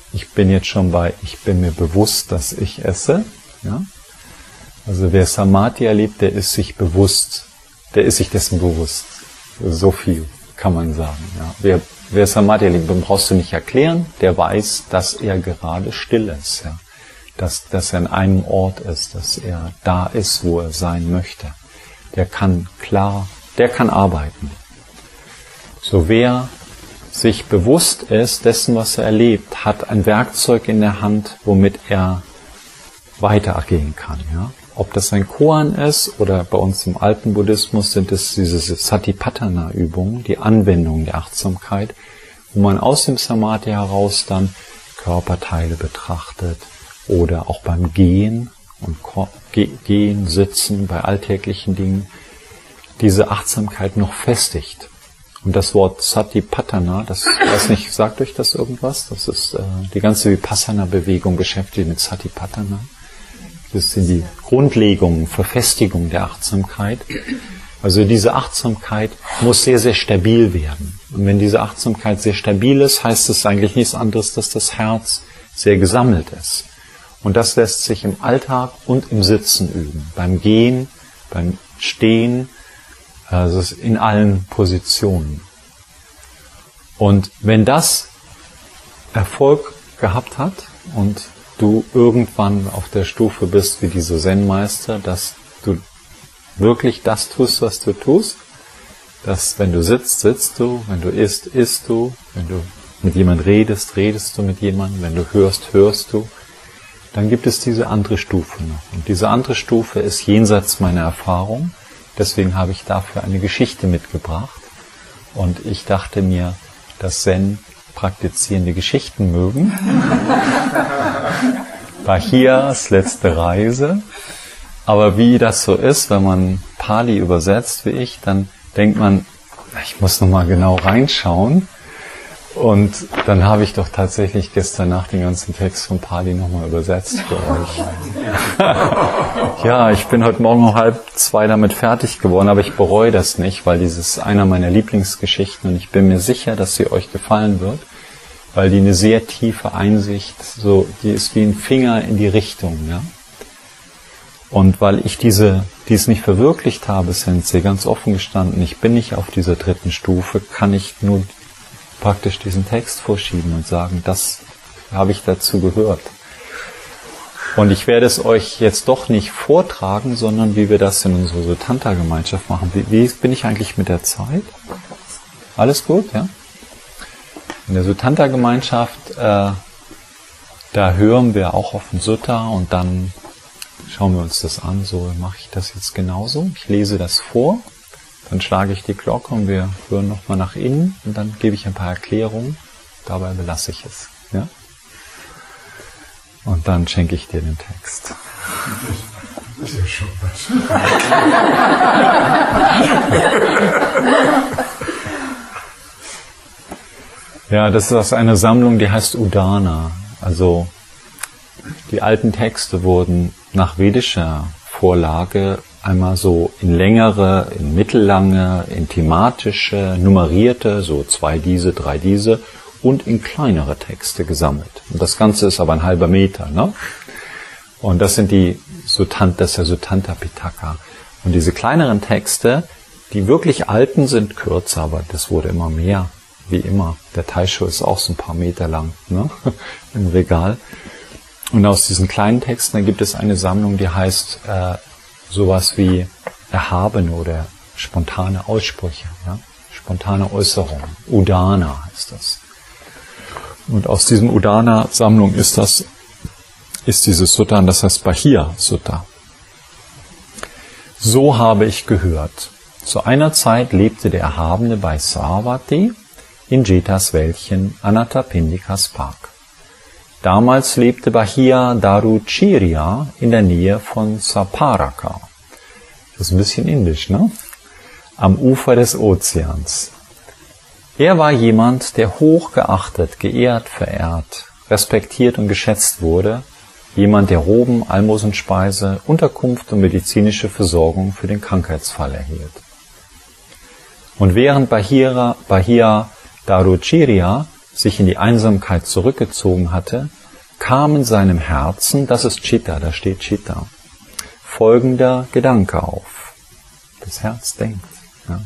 Ich bin jetzt schon bei, ich bin mir bewusst, dass ich esse. Ja? Also wer Samadhi erlebt, der ist sich bewusst, der ist sich dessen bewusst. So viel kann man sagen. Ja? Wer, wer Samadhi erlebt, den brauchst du nicht erklären, der weiß, dass er gerade still ist. Ja? Dass, dass er an einem Ort ist, dass er da ist, wo er sein möchte. Der kann klar, der kann arbeiten. So wer sich bewusst ist dessen, was er erlebt, hat ein Werkzeug in der Hand, womit er weitergehen kann. Ja? Ob das ein Koan ist oder bei uns im alten Buddhismus sind es diese Satipatthana-Übungen, die Anwendung der Achtsamkeit, wo man aus dem Samadhi heraus dann Körperteile betrachtet oder auch beim Gehen und Gehen, Sitzen, bei alltäglichen Dingen diese Achtsamkeit noch festigt. Und das Wort Satipatthana, das weiß nicht, sagt euch das irgendwas? Das ist äh, die ganze Vipassana-Bewegung beschäftigt mit Satipatthana. Das sind die Grundlegungen, Verfestigung der Achtsamkeit. Also diese Achtsamkeit muss sehr, sehr stabil werden. Und wenn diese Achtsamkeit sehr stabil ist, heißt es eigentlich nichts anderes, dass das Herz sehr gesammelt ist. Und das lässt sich im Alltag und im Sitzen üben. Beim Gehen, beim Stehen, also in allen Positionen. Und wenn das Erfolg gehabt hat und du irgendwann auf der Stufe bist wie diese Zen-Meister, dass du wirklich das tust, was du tust, dass wenn du sitzt, sitzt du, wenn du isst, isst du, wenn du mit jemandem redest, redest du mit jemandem, wenn du hörst, hörst du, dann gibt es diese andere Stufe noch. Und diese andere Stufe ist jenseits meiner Erfahrung. Deswegen habe ich dafür eine Geschichte mitgebracht. Und ich dachte mir, dass Zen-Praktizierende Geschichten mögen. Bahias letzte Reise. Aber wie das so ist, wenn man Pali übersetzt wie ich, dann denkt man, ich muss nochmal genau reinschauen. Und dann habe ich doch tatsächlich gestern Nacht den ganzen Text von Pali nochmal übersetzt für euch. Ja, ich bin heute Morgen um halb zwei damit fertig geworden, aber ich bereue das nicht, weil dieses ist einer meiner Lieblingsgeschichten und ich bin mir sicher, dass sie euch gefallen wird, weil die eine sehr tiefe Einsicht, so, die ist wie ein Finger in die Richtung, ja. Und weil ich diese, dies nicht verwirklicht habe, Sensei, ganz offen gestanden, ich bin nicht auf dieser dritten Stufe, kann ich nur praktisch diesen Text vorschieben und sagen, das habe ich dazu gehört. Und ich werde es euch jetzt doch nicht vortragen, sondern wie wir das in unserer Sutanta-Gemeinschaft machen. Wie, wie bin ich eigentlich mit der Zeit? Alles gut, ja? In der Sutanta-Gemeinschaft, äh, da hören wir auch auf den Sutta und dann schauen wir uns das an. So mache ich das jetzt genauso. Ich lese das vor. Dann schlage ich die Glocke und wir hören nochmal nach innen und dann gebe ich ein paar Erklärungen. Dabei belasse ich es. Ja? Und dann schenke ich dir den Text. Das ist ja schon was. Ja, das ist aus einer Sammlung, die heißt Udana. Also die alten Texte wurden nach vedischer Vorlage einmal so in längere, in mittellange, in thematische, nummerierte, so zwei diese, drei diese und in kleinere Texte gesammelt. Und das Ganze ist aber ein halber Meter, ne? Und das sind die Sutanta, das ist der Sutanta Pitaka. Und diese kleineren Texte, die wirklich alten, sind kürzer, aber das wurde immer mehr, wie immer. Der Taisho ist auch so ein paar Meter lang, ne? Im Regal. Und aus diesen kleinen Texten, da gibt es eine Sammlung, die heißt äh, sowas wie erhabene oder spontane Aussprüche, ja? Spontane Äußerungen. Udana heißt das. Und aus diesem Udana-Sammlung ist das, ist dieses Sutta, und das heißt Bahia Sutta. So habe ich gehört. Zu einer Zeit lebte der Erhabene bei Savatthi in Jetas Wäldchen Anathapindikas Park. Damals lebte Bahia Daruchirya in der Nähe von Saparaka. Das ist ein bisschen indisch, ne? Am Ufer des Ozeans. Er war jemand, der hoch geachtet, geehrt, verehrt, respektiert und geschätzt wurde. Jemand, der Roben, Almosenspeise, Unterkunft und medizinische Versorgung für den Krankheitsfall erhielt. Und während Bahia, Bahia Daruchirya sich in die Einsamkeit zurückgezogen hatte, kam in seinem Herzen, das ist Chitta, da steht Chitta, folgender Gedanke auf. Das Herz denkt. Ja.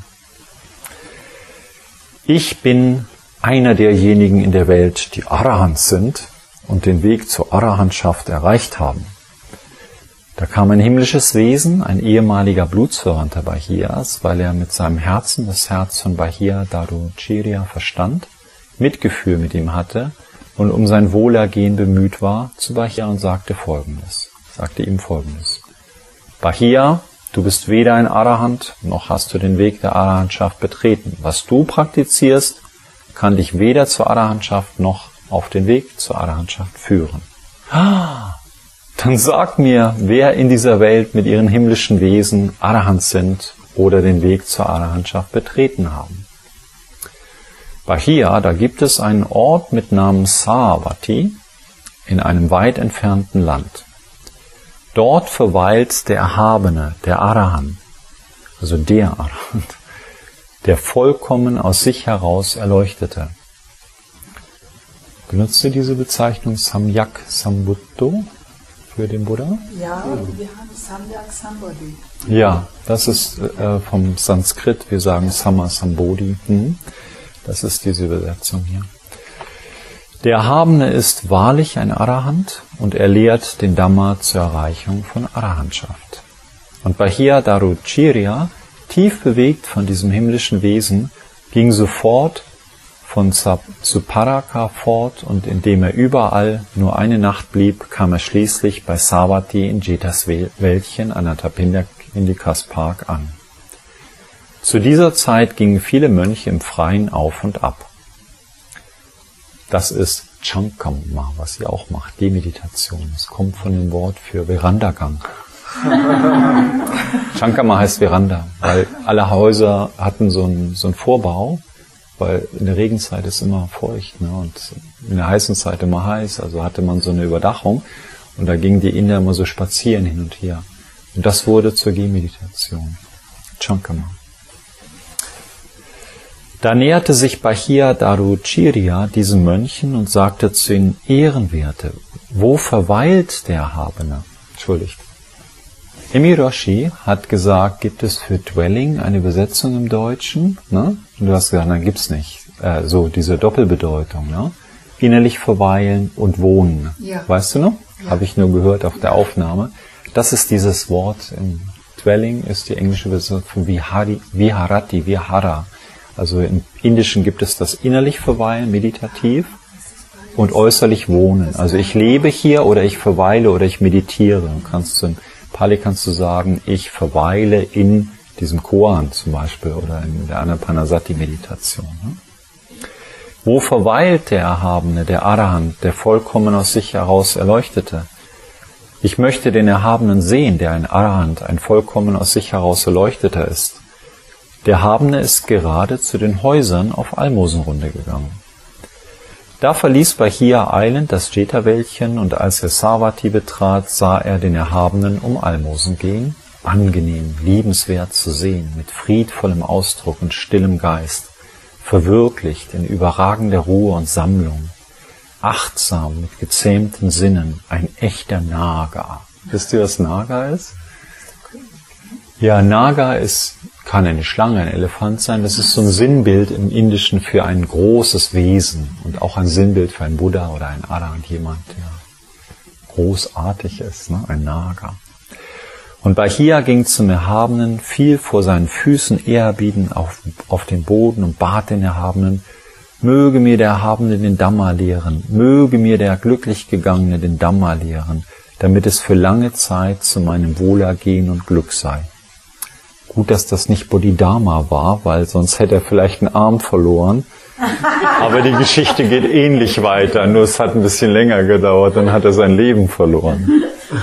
Ich bin einer derjenigen in der Welt, die Arahants sind und den Weg zur Arahantschaft erreicht haben. Da kam ein himmlisches Wesen, ein ehemaliger Blutsverwandter Bahias, weil er mit seinem Herzen das Herz von Bahia Daruchirya verstand, Mitgefühl mit ihm hatte und um sein Wohlergehen bemüht war, zu Bahia und sagte Folgendes, sagte ihm Folgendes. Bahia, du bist weder ein Arahant, noch hast du den Weg der Arahantschaft betreten. Was du praktizierst, kann dich weder zur Arahantschaft noch auf den Weg zur Arahantschaft führen. Ah, dann sag mir, wer in dieser Welt mit ihren himmlischen Wesen Arahants sind oder den Weg zur Arahantschaft betreten haben. Bahia, da gibt es einen Ort mit Namen Savatthi in einem weit entfernten Land. Dort verweilt der Erhabene, der Arahant, also der Arahant, der vollkommen aus sich heraus Erleuchtete. Benutzt ihr diese Bezeichnung Samyak Sambuddho für den Buddha? Ja, wir haben Samyak Sambodhi. Ja, das ist äh, vom Sanskrit, wir sagen Sama Sambodhi. Hm. Das ist diese Übersetzung hier. Der Erhabene ist wahrlich ein Arahant und er lehrt den Dhamma zur Erreichung von Arahantschaft. Und Bahia Daruchirya, tief bewegt von diesem himmlischen Wesen, ging sofort von Suparaka fort und indem er überall nur eine Nacht blieb, kam er schließlich bei Savatthi in Jetas Wäldchen an Anantapindikas Park an. Zu dieser Zeit gingen viele Mönche im Freien auf und ab. Das ist Chankama, was sie auch macht, Demeditation. Es kommt von dem Wort für Verandagang. Chankama heißt Veranda, weil alle Häuser hatten so einen, so einen Vorbau, weil in der Regenzeit ist immer feucht, ne, und in der heißen Zeit immer heiß, also hatte man so eine Überdachung und da gingen die Inder immer so spazieren hin und her. Und das wurde zur Gehmeditation. Chankama. Da näherte sich Bahia Daruchirya diesen Mönchen und sagte zu ihnen, Ehrenwerte, wo verweilt der Erhabene? Entschuldigt. Emi Roshi hat gesagt, gibt es für Dwelling eine Übersetzung im Deutschen? Ne? Und du hast gesagt, nein, gibt's nicht. Äh, so, diese Doppelbedeutung. Ne? Innerlich verweilen und wohnen. Ja. Weißt du noch? Ja. Habe ich nur gehört auf der Aufnahme. Das ist dieses Wort. Im Dwelling ist die englische Übersetzung von Vihari, Viharati, Vihara. Also im Indischen gibt es das innerlich verweilen, meditativ, und äußerlich wohnen. Also ich lebe hier oder ich verweile oder ich meditiere. Du kannst du, in Pali kannst du sagen, ich verweile in diesem Koan zum Beispiel oder in der Anapanasati-Meditation. Ne? Wo verweilt der Erhabene, der Arahant, der vollkommen aus sich heraus Erleuchtete? Ich möchte den Erhabenen sehen, der ein Arahant, ein vollkommen aus sich heraus Erleuchteter ist. Der Erhabene ist gerade zu den Häusern auf Almosenrunde gegangen. Da verließ Bahia eilend das Jeta-Wäldchen und als er Savatthi betrat, sah er den Erhabenen um Almosen gehen, angenehm, liebenswert zu sehen, mit friedvollem Ausdruck und stillem Geist, verwirklicht in überragender Ruhe und Sammlung, achtsam mit gezähmten Sinnen, ein echter Naga. Wisst ihr, was Naga ist? Ja, Naga ist, kann eine Schlange, ein Elefant sein. Das ist so ein Sinnbild im Indischen für ein großes Wesen und auch ein Sinnbild für einen Buddha oder einen Arahant, jemand, der großartig ist, ne? Ein Naga. Und Bahia ging zum Erhabenen, fiel vor seinen Füßen ehrerbietend auf, auf den Boden und bat den Erhabenen, möge mir der Erhabene den Dhamma lehren, möge mir der glücklich Gegangene den Dhamma lehren, damit es für lange Zeit zu meinem Wohlergehen und Glück sei. Gut, dass das nicht Bodhidharma war, weil sonst hätte er vielleicht einen Arm verloren. Aber die Geschichte geht ähnlich weiter, nur es hat ein bisschen länger gedauert, dann hat er sein Leben verloren.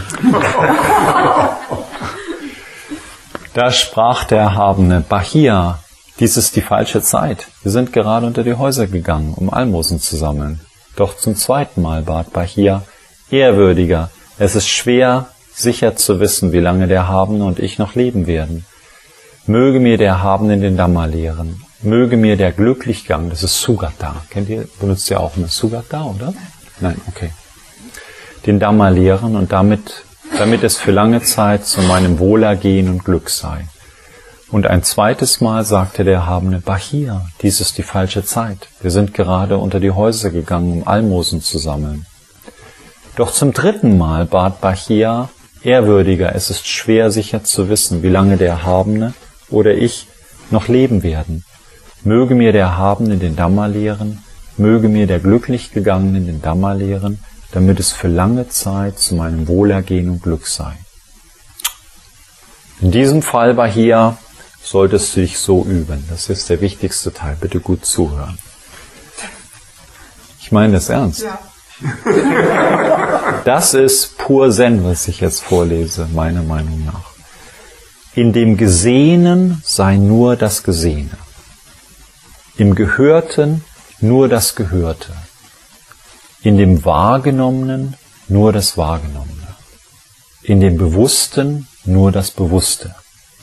Da sprach der Erhabene, Bahia, dies ist die falsche Zeit. Wir sind gerade unter die Häuser gegangen, um Almosen zu sammeln. Doch zum zweiten Mal bat Bahia, Ehrwürdiger, es ist schwer, sicher zu wissen, wie lange der Erhabene und ich noch leben werden. Möge mir der Erhabene den Dhamma lehren. möge mir der Glücklichgang, das ist Sugata. Kennt ihr, benutzt ihr auch eine Sugata, oder? Nein, okay. Den Dhamma lehren und damit, damit es für lange Zeit zu meinem Wohlergehen und Glück sei. Und ein zweites Mal sagte der Erhabene, Bahir, dies ist die falsche Zeit. Wir sind gerade unter die Häuser gegangen, um Almosen zu sammeln. Doch zum dritten Mal bat Bahir, Ehrwürdiger, es ist schwer sicher zu wissen, wie lange der Erhabene oder ich noch leben werden. Möge mir der Erhabene den Dhamma lehren, möge mir der Glücklichgegangene den Dhamma lehren, damit es für lange Zeit zu meinem Wohlergehen und Glück sei. In diesem Fall, Bahir, solltest du dich so üben. Das ist der wichtigste Teil. Bitte gut zuhören. Ich meine das ernst. Ja. Das ist pur Zen, was ich jetzt vorlese, meiner Meinung nach. In dem Gesehenen sei nur das Gesehene. Im Gehörten nur das Gehörte. In dem Wahrgenommenen nur das Wahrgenommene. In dem Bewussten nur das Bewusste.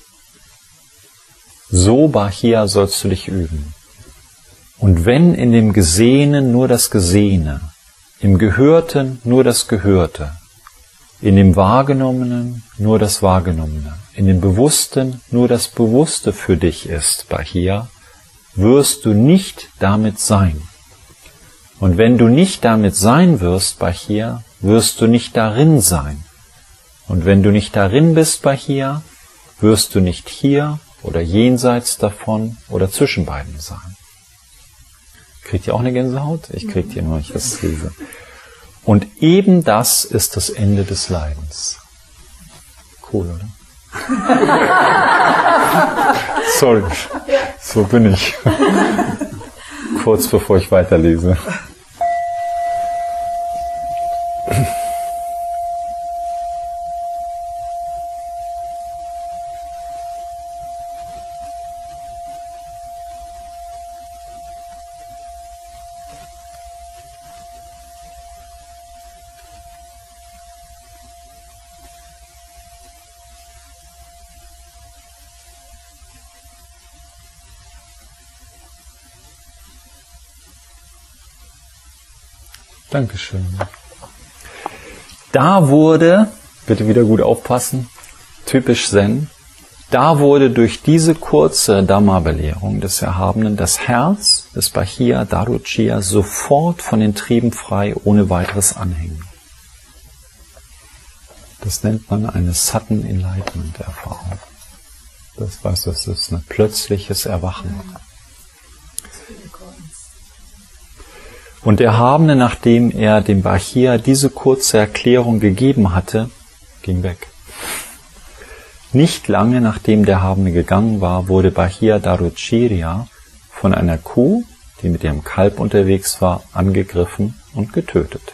So, Bahir, sollst du dich üben. Und wenn in dem Gesehenen nur das Gesehene, im Gehörten nur das Gehörte, in dem Wahrgenommenen nur das Wahrgenommene, in dem Bewussten nur das Bewusste für dich ist, Bahir, wirst du nicht damit sein. Und wenn du nicht damit sein wirst, Bahir, wirst du nicht darin sein. Und wenn du nicht darin bist, Bahir, wirst du nicht hier oder jenseits davon oder zwischen beiden sein. Kriegt ihr auch eine Gänsehaut? Ich krieg die nur, ich das lese. Und eben das ist das Ende des Leidens. Cool, oder? Sorry, so bin ich. Kurz bevor ich weiterlese. Dankeschön. Da wurde, bitte wieder gut aufpassen, typisch Zen, da wurde durch diese kurze Dhamma-Belehrung des Erhabenen das Herz des Bahir Daruchiya sofort von den Trieben frei, ohne weiteres Anhängen. Das nennt man eine Sudden Enlightenment-Erfahrung. Das weißt du, das ist ein plötzliches Erwachen. Und der Erhabene, nachdem er dem Bahir diese kurze Erklärung gegeben hatte, ging weg. Nicht lange nachdem der Erhabene gegangen war, wurde Bahir Daruchiya von einer Kuh, die mit ihrem Kalb unterwegs war, angegriffen und getötet.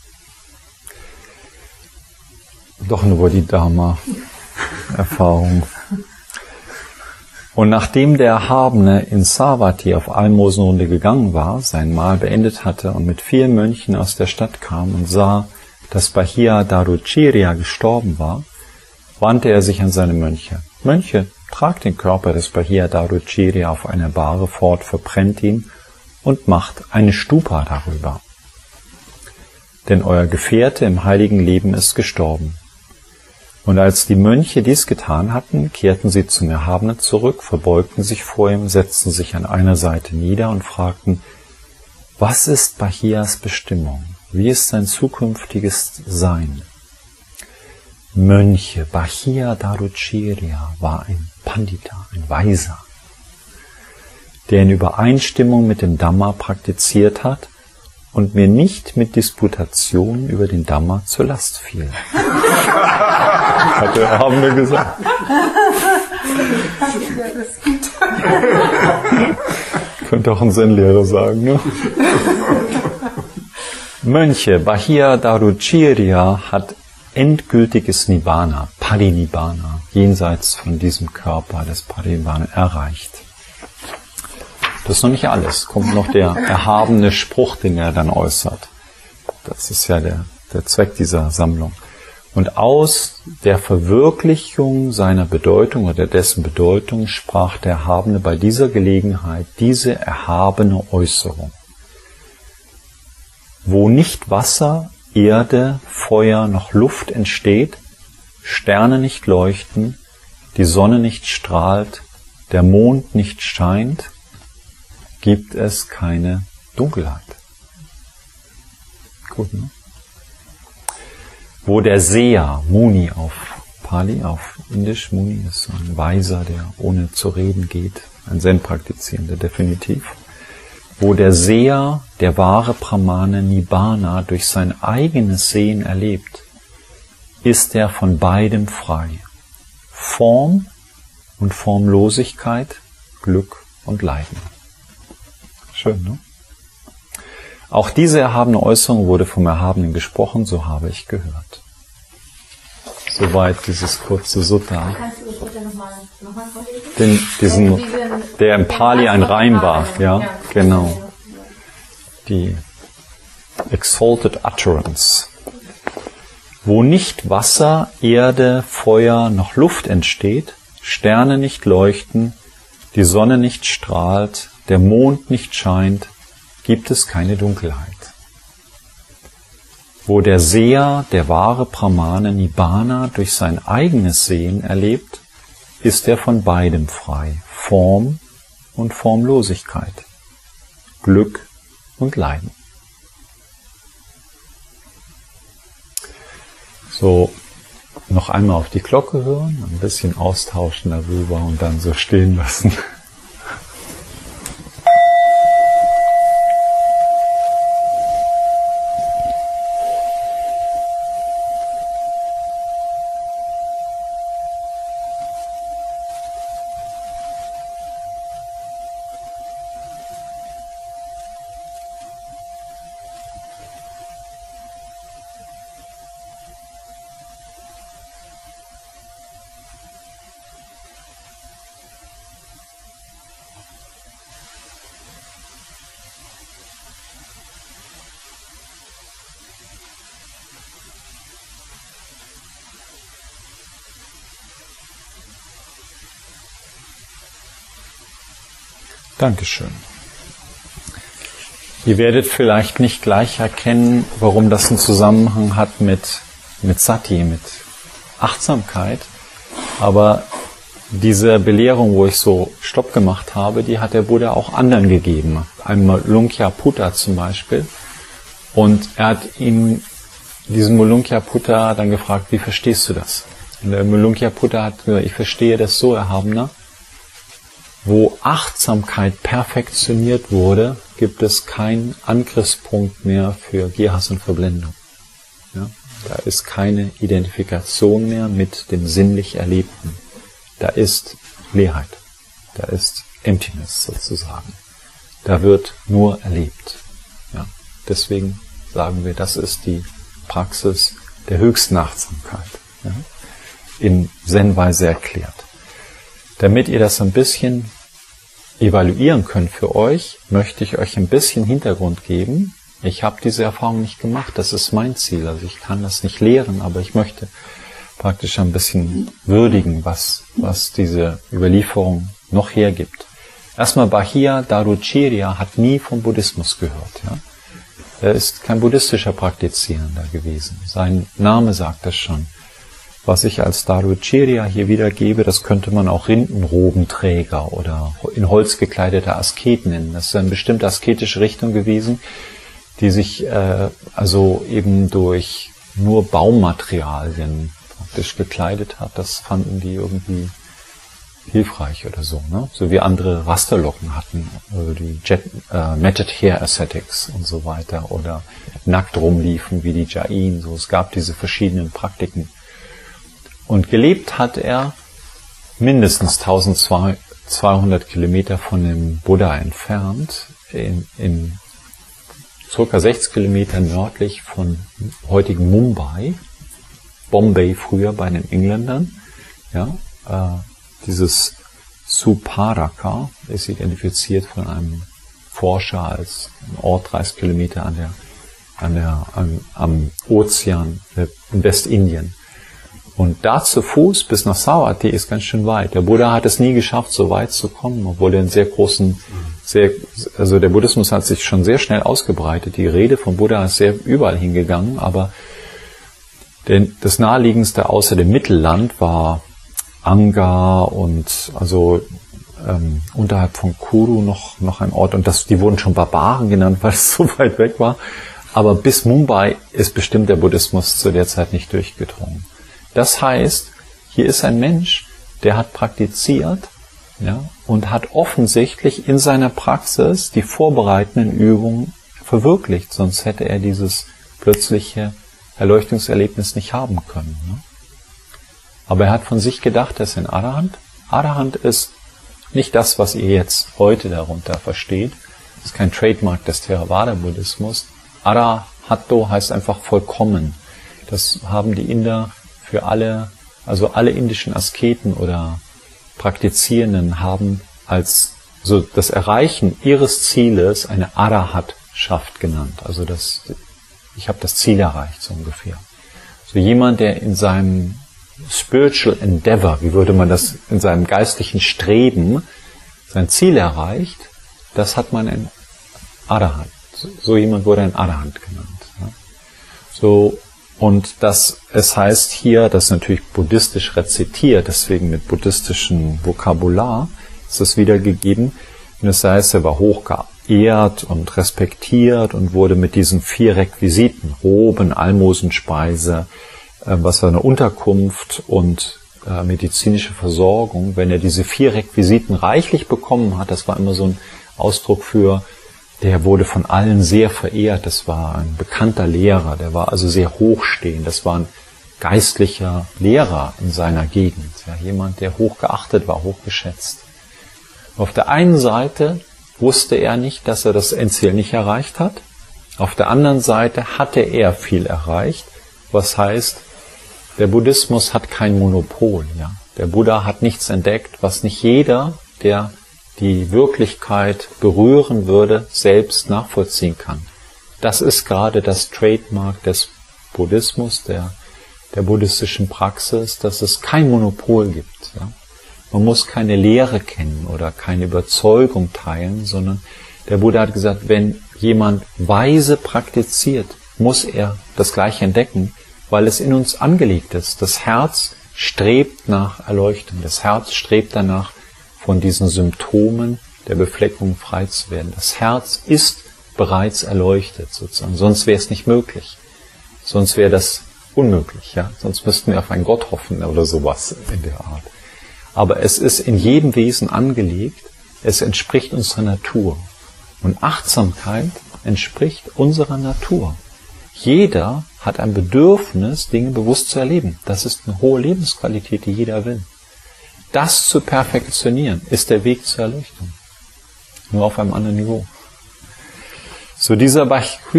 Doch nur die Dharma-Erfahrung. Und nachdem der Erhabene in Savatthi auf Almosenrunde gegangen war, sein Mahl beendet hatte und mit vielen Mönchen aus der Stadt kam und sah, dass Bahir Daruchiya gestorben war, wandte er sich an seine Mönche. Mönche, tragt den Körper des Bahir Daruchiya auf einer Bahre fort, verbrennt ihn und macht eine Stupa darüber. Denn euer Gefährte im heiligen Leben ist gestorben. Und als die Mönche dies getan hatten, kehrten sie zum Erhabenen zurück, verbeugten sich vor ihm, setzten sich an einer Seite nieder und fragten, was ist Bahirs Bestimmung? Wie ist sein zukünftiges Sein? Mönche, Bahir Daruchiya war ein Pandita, ein Weiser, der in Übereinstimmung mit dem Dhamma praktiziert hat und mir nicht mit Disputationen über den Dhamma zur Last fiel. Hat der Erhabene gesagt. Könnte auch ein Zen-Lehrer sagen, ne? Mönche, Bahir Daruchiya hat endgültiges Nibbana, Parinibbana, jenseits von diesem Körper des Parinibbana erreicht. Das ist noch nicht alles. Kommt noch der erhabene Spruch, den er dann äußert. Das ist ja der, der Zweck dieser Sammlung. Und aus der Verwirklichung seiner Bedeutung oder dessen Bedeutung sprach der Erhabene bei dieser Gelegenheit diese erhabene Äußerung. Wo nicht Wasser, Erde, Feuer noch Luft entsteht, Sterne nicht leuchten, die Sonne nicht strahlt, der Mond nicht scheint, gibt es keine Dunkelheit. Gut, ne? Wo der Seher, Muni auf Pali, auf Indisch, Muni ist so ein Weiser, der ohne zu reden geht, ein Zen-Praktizierender, definitiv. Wo der Seher, der wahre Brahmane Nibbana durch sein eigenes Sehen erlebt, ist er von beidem frei. Form und Formlosigkeit, Glück und Leiden. Schön, ne? Auch diese erhabene Äußerung wurde vom Erhabenen gesprochen, so habe ich gehört. Soweit dieses kurze Sutta. Kannst du das bitte nochmal noch mal vorlesen? Den, diesen, der im Pali ein Reim war, ja, genau. Die Exalted Utterance. Wo nicht Wasser, Erde, Feuer noch Luft entsteht, Sterne nicht leuchten, die Sonne nicht strahlt, der Mond nicht scheint, gibt es keine Dunkelheit. Wo der Seher, der wahre Brahmane Nibbana durch sein eigenes Sehen erlebt, ist er von beidem frei, Form und Formlosigkeit, Glück und Leiden. So, noch einmal auf die Glocke hören, ein bisschen austauschen darüber und dann so stehen lassen. Dankeschön. Ihr werdet vielleicht nicht gleich erkennen, warum das einen Zusammenhang hat mit, mit Sati, mit Achtsamkeit, aber diese Belehrung, wo ich so Stopp gemacht habe, die hat der Buddha auch anderen gegeben. Einem Molunkyaputta zum Beispiel. Und er hat ihn, diesen Molunkyaputta dann gefragt, wie verstehst du das? Und der Molunkyaputta hat gesagt, ich verstehe das so, Erhabener. Wo Achtsamkeit perfektioniert wurde, gibt es keinen Angriffspunkt mehr für Gierhass und Verblendung. Ja? Da ist keine Identifikation mehr mit dem sinnlich Erlebten. Da ist Leerheit. Da ist Emptiness sozusagen. Da wird nur erlebt. Ja? Deswegen sagen wir, das ist die Praxis der höchsten Achtsamkeit. Ja? In Zen-Weise erklärt. Damit ihr das ein bisschen evaluieren könnt für euch, möchte ich euch ein bisschen Hintergrund geben. Ich habe diese Erfahrung nicht gemacht, das ist mein Ziel. Also ich kann das nicht lehren, aber ich möchte praktisch ein bisschen würdigen, was, was diese Überlieferung noch hergibt. Erstmal, Bahia Daruchirya hat nie vom Buddhismus gehört. Ja? Er ist kein buddhistischer Praktizierender gewesen. Sein Name sagt das schon. Was ich als Daruchirya hier wiedergebe, das könnte man auch Rindenrobenträger oder in Holz gekleidete Asketen nennen. Das ist eine bestimmte asketische Richtung gewesen, die sich äh, also eben durch nur Baumaterialien praktisch gekleidet hat. Das fanden die irgendwie hilfreich oder so, ne? So wie andere Rasterlocken hatten, also die Jet, äh, Matted Hair Ascetics und so weiter oder nackt rumliefen wie die Jain. So, es gab diese verschiedenen Praktiken. Und gelebt hat er mindestens eintausendzweihundert Kilometer von dem Buddha entfernt, in, in circa sechzig Kilometer nördlich von heutigen Mumbai, Bombay früher bei den Engländern. Ja, äh, dieses Suparaka ist identifiziert von einem Forscher als ein Ort dreißig Kilometer an der, an der, an, am Ozean in Westindien. Und da zu Fuß bis nach Savatthi ist ganz schön weit. Der Buddha hat es nie geschafft, so weit zu kommen, obwohl er einen sehr großen, sehr, also der Buddhismus hat sich schon sehr schnell ausgebreitet. Die Rede vom Buddha ist sehr überall hingegangen, aber denn das naheliegendste außer dem Mittelland war Anga und also ähm, unterhalb von Kuru noch noch ein Ort, und das, die wurden schon Barbaren genannt, weil es so weit weg war. Aber bis Mumbai ist bestimmt der Buddhismus zu der Zeit nicht durchgedrungen. Das heißt, hier ist ein Mensch, der hat praktiziert, ja, und hat offensichtlich in seiner Praxis die vorbereitenden Übungen verwirklicht, sonst hätte er dieses plötzliche Erleuchtungserlebnis nicht haben können. Ne? Aber er hat von sich gedacht, er ist ein Arahant. Arahant ist nicht das, was ihr jetzt heute darunter versteht. Das ist kein Trademark des Theravada-Buddhismus. Arahato heißt einfach vollkommen. Das haben die Inder für alle, also alle indischen Asketen oder Praktizierenden haben als so das Erreichen ihres Zieles eine Arahatschaft genannt. Also das, ich habe das Ziel erreicht, so ungefähr. So jemand, der in seinem Spiritual Endeavor, wie würde man das, in seinem geistlichen Streben sein Ziel erreicht, das hat man ein Arahant. So jemand wurde ein Arahant genannt. Ja. So, und das, es heißt hier, das ist natürlich buddhistisch rezitiert, deswegen mit buddhistischem Vokabular ist es wiedergegeben. Und das heißt, er war hoch geehrt und respektiert und wurde mit diesen vier Requisiten, Roben, Almosenspeise, äh, was war eine Unterkunft und äh, medizinische Versorgung, wenn er diese vier Requisiten reichlich bekommen hat, das war immer so ein Ausdruck für, der wurde von allen sehr verehrt, das war ein bekannter Lehrer, der war also sehr hochstehend, das war ein geistlicher Lehrer in seiner Gegend, ja, jemand, der hoch geachtet war, hochgeschätzt. Auf der einen Seite wusste er nicht, dass er das Endziel nicht erreicht hat, auf der anderen Seite hatte er viel erreicht, was heißt, der Buddhismus hat kein Monopol. Ja. Der Buddha hat nichts entdeckt, was nicht jeder, der die Wirklichkeit berühren würde, selbst nachvollziehen kann. Das ist gerade das Trademark des Buddhismus, der, der buddhistischen Praxis, dass es kein Monopol gibt. Ja. Man muss keine Lehre kennen oder keine Überzeugung teilen, sondern der Buddha hat gesagt, wenn jemand weise praktiziert, muss er das Gleiche entdecken, weil es in uns angelegt ist. Das Herz strebt nach Erleuchtung. Das Herz strebt danach, von diesen Symptomen der Befleckung frei zu werden. Das Herz ist bereits erleuchtet, sozusagen. Sonst wäre es nicht möglich. Sonst wäre das unmöglich. Ja? Sonst müssten wir auf einen Gott hoffen oder sowas in der Art. Aber es ist in jedem Wesen angelegt. Es entspricht unserer Natur. Und Achtsamkeit entspricht unserer Natur. Jeder hat ein Bedürfnis, Dinge bewusst zu erleben. Das ist eine hohe Lebensqualität, die jeder will. Das zu perfektionieren, ist der Weg zur Erleuchtung. Nur auf einem anderen Niveau. So dieser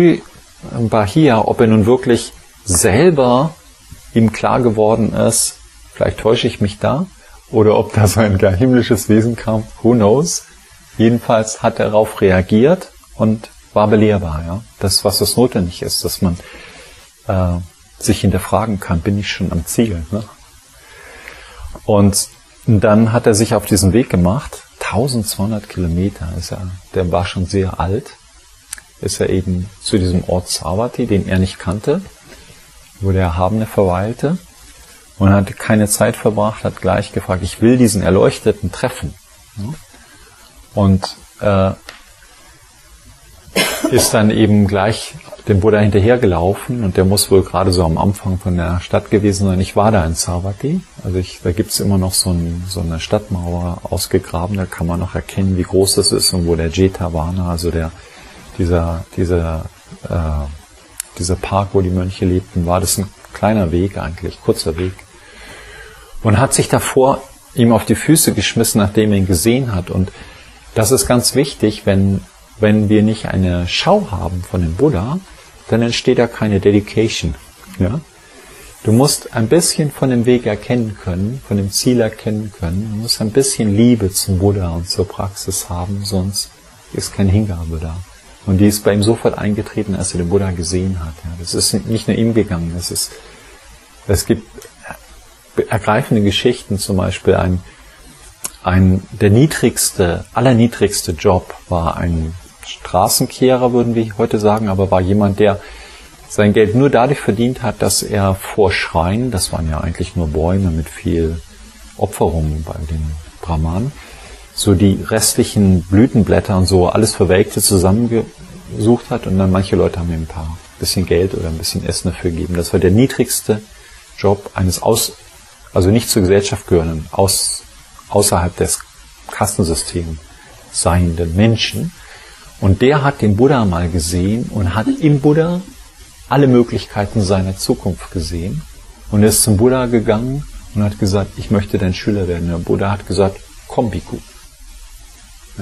Bahia, ob er nun wirklich selber ihm klar geworden ist, vielleicht täusche ich mich da, oder ob da so ein gar himmlisches Wesen kam, who knows. Jedenfalls hat er darauf reagiert und war belehrbar. Ja? Das, was es notwendig ist, dass man äh, sich hinterfragen kann, bin ich schon am Ziel. Ne? Und dann hat er sich auf diesen Weg gemacht, eintausendzweihundert Kilometer, ist er, der war schon sehr alt, ist er eben zu diesem Ort Savatthi, den er nicht kannte, wo der Erhabene verweilte, und hat keine Zeit verbracht, hat gleich gefragt, ich will diesen Erleuchteten treffen. Und äh, ist dann eben gleich dem Buddha hinterhergelaufen, und der muss wohl gerade so am Anfang von der Stadt gewesen sein. Ich war da in Savatthi, also ich, da gibt's immer noch so, ein, so eine Stadtmauer ausgegraben, da kann man noch erkennen, wie groß das ist und wo der Jetavana, also der dieser dieser äh, dieser Park, wo die Mönche lebten, war. Das ein kleiner Weg eigentlich, kurzer Weg. Und hat sich davor ihm auf die Füße geschmissen, nachdem er ihn gesehen hat. Und das ist ganz wichtig, wenn wenn wir nicht eine Schau haben von dem Buddha, dann entsteht da keine Dedication. Ja? Du musst ein bisschen von dem Weg erkennen können, von dem Ziel erkennen können. Du musst ein bisschen Liebe zum Buddha und zur Praxis haben, sonst ist keine Hingabe da. Und die ist bei ihm sofort eingetreten, als er den Buddha gesehen hat. Ja? Das ist nicht nur ihm gegangen. Es ist, es gibt ergreifende Geschichten, zum Beispiel ein, ein, der niedrigste, allerniedrigste Job war ein Straßenkehrer, würden wir heute sagen, aber war jemand, der sein Geld nur dadurch verdient hat, dass er vor Schreinen, das waren ja eigentlich nur Bäume mit viel Opferungen bei den Brahmanen, so die restlichen Blütenblätter und so alles Verwelkte zusammengesucht hat und dann manche Leute haben ihm ein paar bisschen Geld oder ein bisschen Essen dafür gegeben. Das war der niedrigste Job eines aus, also nicht zur Gesellschaft gehörenden, aus, außerhalb des Kastensystems seienden Menschen. Und der hat den Buddha mal gesehen und hat im Buddha alle Möglichkeiten seiner Zukunft gesehen. Und er ist zum Buddha gegangen und hat gesagt, ich möchte dein Schüler werden. Der Buddha hat gesagt, komm, Bhikkhu. Ja.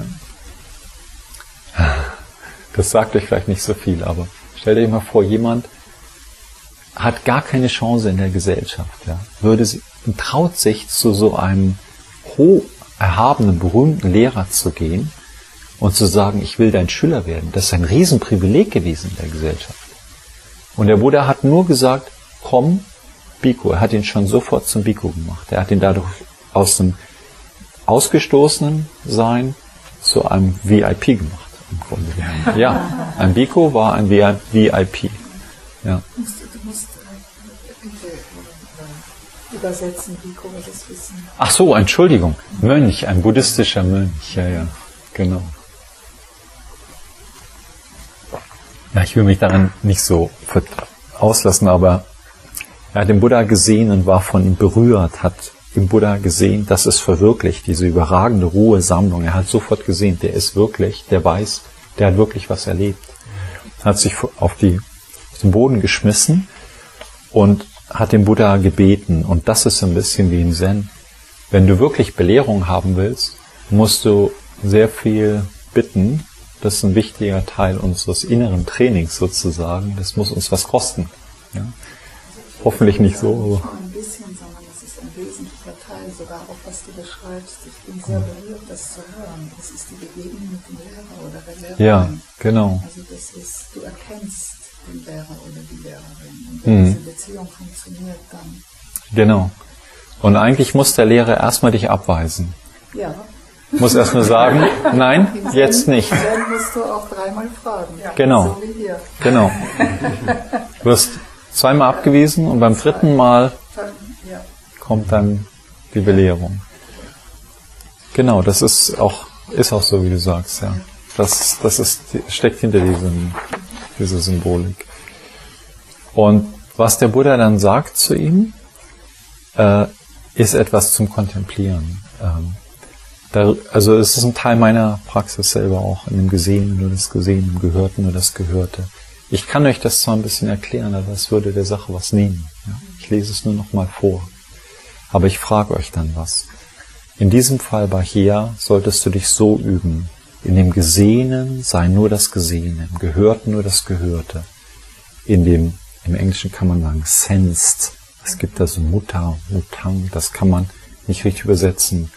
Das sagt euch vielleicht nicht so viel, aber stellt euch mal vor, jemand hat gar keine Chance in der Gesellschaft, ja, würde sie, und traut sich zu so einem hoch erhabenen, berühmten Lehrer zu gehen und zu sagen, ich will dein Schüler werden. Das ist ein Riesenprivileg gewesen in der Gesellschaft. Und der Buddha hat nur gesagt, komm, Bhikkhu. Er hat ihn schon sofort zum Bhikkhu gemacht. Er hat ihn dadurch aus dem ausgestoßenen Sein zu einem V I P gemacht. Im Grunde genommen. Ja, ein Bhikkhu war ein V I P. Ja. Du musst, du musst äh, bitte äh, übersetzen, Bhikkhu, das wissen. Ach so, Entschuldigung. Mönch, ein buddhistischer Mönch. Ja, ja, genau. Ja, ich will mich daran nicht so auslassen, aber er hat den Buddha gesehen und war von ihm berührt, hat im Buddha gesehen, das ist verwirklicht, diese überragende Ruhe, Sammlung. Er hat sofort gesehen, der ist wirklich, der weiß, der hat wirklich was erlebt. Hat sich auf, die, auf den Boden geschmissen und hat den Buddha gebeten. Und das ist ein bisschen wie im Zen. Wenn du wirklich Belehrung haben willst, musst du sehr viel bitten. Das ist ein wichtiger Teil unseres inneren Trainings sozusagen. Das muss uns was kosten. Ja? Hoffentlich nicht so. Ein bisschen, sondern es ist ein wesentlicher Teil, sogar auch was du beschreibst. Ich bin sehr berührt, das zu hören. Es ist die Begegnung mit dem Lehrer oder der Lehrerin. Ja, genau. Also das ist, du erkennst den Lehrer oder die Lehrerin. Und wenn Mhm. diese Beziehung funktioniert, dann... Genau. Und eigentlich muss der Lehrer erstmal dich abweisen. Ja. Muss erstmal sagen, nein, jetzt nicht. Dann musst du auch dreimal fragen. Ja. Genau. So wie hier. Genau. Du wirst zweimal abgewiesen und beim dritten Mal Ja. kommt dann die Belehrung. Genau, das ist auch, ist auch so, wie du sagst, ja. Das, das ist, steckt hinter diesem, dieser Symbolik. Und was der Buddha dann sagt zu ihm, äh, ist etwas zum Kontemplieren. Ähm, da, also es ist ein Teil meiner Praxis selber auch, in dem Gesehenen nur das Gesehene, im Gehörten nur das Gehörte. Ich kann euch das zwar ein bisschen erklären, aber es würde der Sache was nehmen. Ja? Ich lese es nur noch mal vor. Aber ich frage euch dann was. In diesem Fall bei hier solltest du dich so üben. In dem Gesehenen sei nur das Gesehene, im Gehörten nur das Gehörte. In dem, im Englischen kann man sagen, sensed. Es gibt da so Mutta, Mutang, das kann man nicht richtig übersetzen.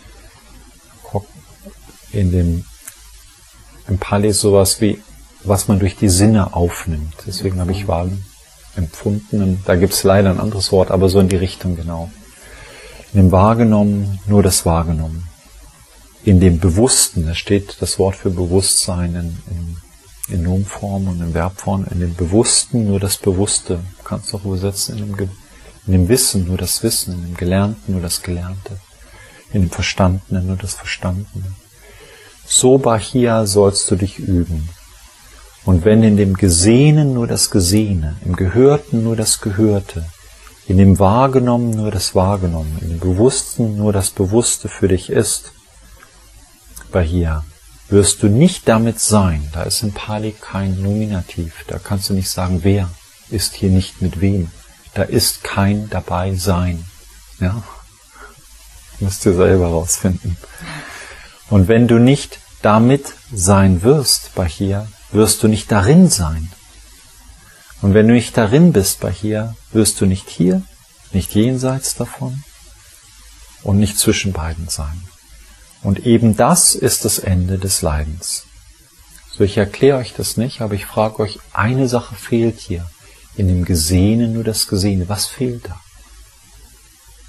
In dem, im Pali ist sowas wie, was man durch die Sinne aufnimmt. Deswegen habe ich Wagen empfunden. Da gibt es leider ein anderes Wort, aber so in die Richtung genau. In dem Wahrgenommen nur das Wahrgenommen. In dem Bewussten, da steht das Wort für Bewusstsein in, in, in Nomform und in Verbform. In dem Bewussten nur das Bewusste. Du kannst auch übersetzen in dem, in dem Wissen nur das Wissen, in dem Gelernten nur das Gelernte. In dem Verstandenen nur das Verstandene. So Bahia sollst du dich üben. Und wenn in dem Gesehenen nur das Gesehene, im Gehörten nur das Gehörte, in dem Wahrgenommen nur das Wahrgenommen, in dem Bewussten nur das Bewusste für dich ist, Bahia, wirst du nicht damit sein, da ist in Pali kein Nominativ, da kannst du nicht sagen, wer ist hier nicht mit wem, da ist kein dabei sein. Ja? Müsst ihr selber rausfinden. Und wenn du nicht damit sein wirst, Bahia, wirst du nicht darin sein. Und wenn du nicht darin bist, Bahia, wirst du nicht hier, nicht jenseits davon und nicht zwischen beiden sein. Und eben das ist das Ende des Leidens. So, ich erkläre euch das nicht, aber ich frage euch, eine Sache fehlt hier. In dem Gesehenen nur das Gesehene. Was fehlt da?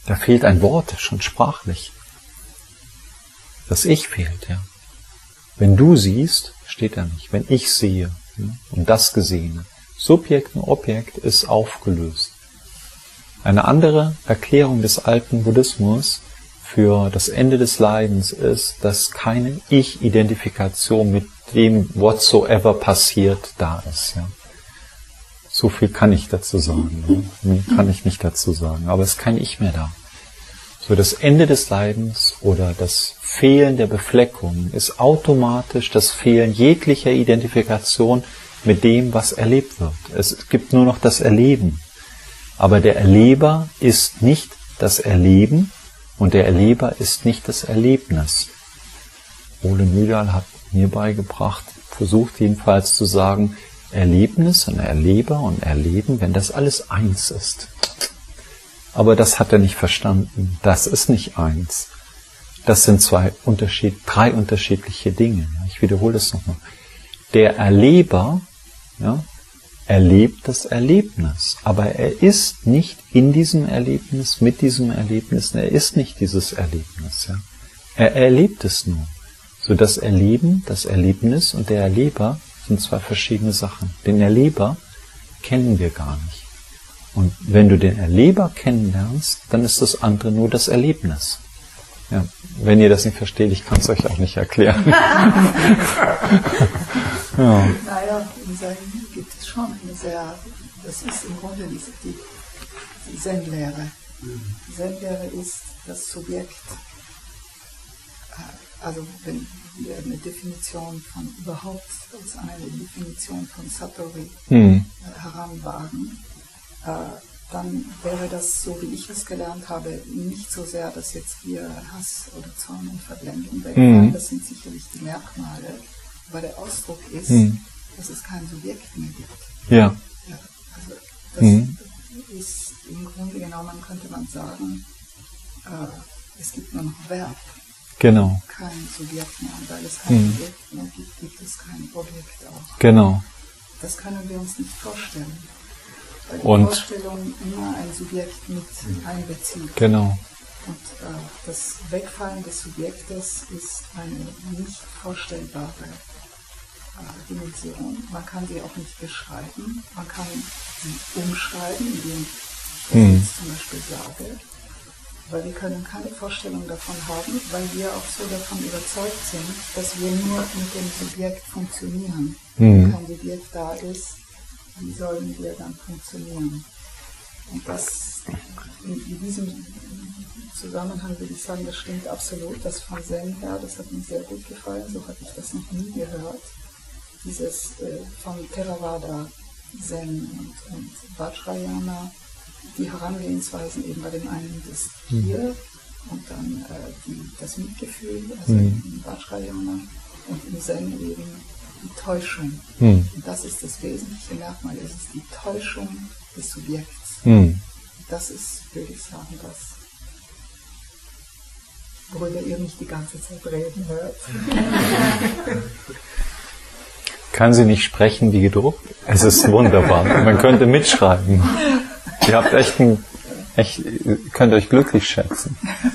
Da fehlt ein Wort, schon sprachlich. Das Ich fehlt, ja. Wenn du siehst, steht da nicht. Wenn ich sehe, ja, und das Gesehene. Subjekt und Objekt ist aufgelöst. Eine andere Erklärung des alten Buddhismus für das Ende des Leidens ist, dass keine Ich-Identifikation mit dem whatsoever passiert da ist. Ja. So viel kann ich dazu sagen. Ja. Mehr kann ich nicht dazu sagen. Aber es ist kein Ich mehr da. So, das Ende des Leidens oder das Fehlen der Befleckung ist automatisch das Fehlen jeglicher Identifikation mit dem, was erlebt wird. Es gibt nur noch das Erleben. Aber der Erleber ist nicht das Erleben und der Erleber ist nicht das Erlebnis. Ole Myrdal hat mir beigebracht, versucht jedenfalls zu sagen, Erlebnis und Erleber und Erleben, wenn das alles eins ist. Aber das hat er nicht verstanden. Das ist nicht eins. Das sind zwei Unterschied, drei unterschiedliche Dinge. Ich wiederhole es nochmal. Der Erleber, ja, erlebt das Erlebnis, aber er ist nicht in diesem Erlebnis, mit diesem Erlebnis, er ist nicht dieses Erlebnis. Ja. Er erlebt es nur. So das Erleben, das Erlebnis und der Erleber sind zwei verschiedene Sachen. Den Erleber kennen wir gar nicht. Und wenn du den Erleber kennenlernst, dann ist das andere nur das Erlebnis. Ja, wenn ihr das nicht versteht, ich kann es euch auch nicht erklären. Ja. Naja, in Zen gibt es schon eine sehr, das ist im Grunde die, die, die Zen-Lehre. Die Zen-Lehre ist das Subjekt, also wenn wir eine Definition von überhaupt als eine Definition von Satori hm. heranwagen, äh, dann wäre das, so wie ich es gelernt habe, nicht so sehr, dass jetzt hier Hass oder Zorn und Verblendung wegfallen. Mhm. Das sind sicherlich die Merkmale, aber der Ausdruck ist, mhm. dass es kein Subjekt mehr gibt. Ja. Ja, also das mhm. ist im Grunde genommen, könnte man sagen, äh, es gibt nur noch Verb. Genau. Kein Subjekt mehr. Und weil es kein mhm. Subjekt mehr gibt, gibt es kein Objekt auch. Genau. Das können wir uns nicht vorstellen. Weil die und Vorstellung immer ein Subjekt mit einbezieht. Genau. Und äh, das Wegfallen des Subjektes ist eine nicht vorstellbare äh, Dimension. Man kann sie auch nicht beschreiben. Man kann sie umschreiben, indem ich hm. jetzt zum Beispiel sage. Aber wir können keine Vorstellung davon haben, weil wir auch so davon überzeugt sind, dass wir nur mit dem Subjekt funktionieren. Hm. Wenn kein Subjekt da ist, wie sollen wir dann funktionieren? Und das, in, in diesem Zusammenhang würde ich sagen, das stimmt absolut, das von Zen her, das hat mir sehr gut gefallen, so hatte ich das noch nie gehört. Dieses äh, von Theravada, Zen und, und Vajrayana, die Herangehensweisen eben bei dem einen das Hier mhm. und dann äh, die, das Mitgefühl, also mhm. im Vajrayana und im Zen eben die Täuschung. Hm. Und das ist das wesentliche Merkmal, es ist die Täuschung des Subjekts. Hm. Das ist, würde ich sagen, das, worüber ihr mich die ganze Zeit reden hört. Kann sie nicht sprechen wie gedruckt? Es ist wunderbar. Man könnte mitschreiben. Ihr habt echt ein, echt, könnt euch glücklich schätzen.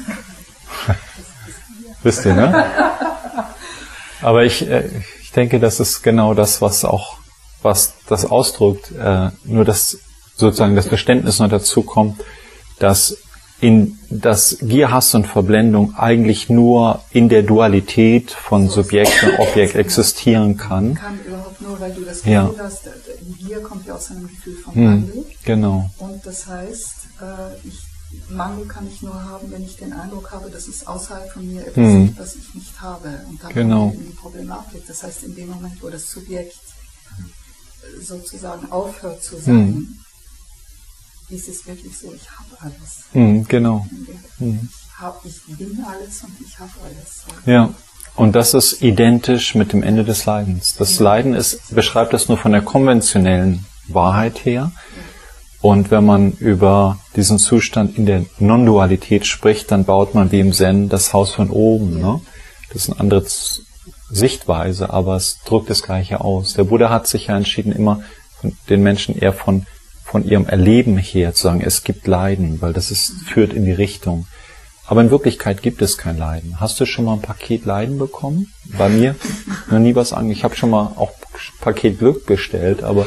Wisst ihr, ne? Aber ich, ich denke, das ist genau das, was auch, was das ausdrückt, äh, nur dass sozusagen das Verständnis noch dazu kommt, dass in das Gier, Hass und Verblendung eigentlich nur in der Dualität von Subjekt und Objekt existieren kann. Kann überhaupt nur, weil du das Gefühl ja. hast, Gier kommt ja aus einem Gefühl von hm, Mangel. Genau. Und das heißt, äh, ich Mangel kann ich nur haben, wenn ich den Eindruck habe, dass es außerhalb von mir etwas hm. gibt, was ich nicht habe. Und dann genau. kommt eben die Problematik. Das heißt, in dem Moment, wo das Subjekt sozusagen aufhört zu sein, hm. ist es wirklich so, ich habe alles. Hm, genau. Ich, hab, ich bin alles und ich habe alles. Ja. Und das ist identisch mit dem Ende des Leidens. Das Leiden ist, beschreibt das nur von der konventionellen Wahrheit her. Und wenn man über diesen Zustand in der Non-Dualität spricht, dann baut man wie im Zen das Haus von oben. Ne? Das ist eine andere Sichtweise, aber es drückt das Gleiche aus. Der Buddha hat sich ja entschieden, immer den Menschen eher von, von ihrem Erleben her zu sagen, es gibt Leiden, weil das ist, führt in die Richtung. Aber in Wirklichkeit gibt es kein Leiden. Hast du schon mal ein Paket Leiden bekommen? Bei mir noch nie was an. Ich habe schon mal auch Paket Glück bestellt, aber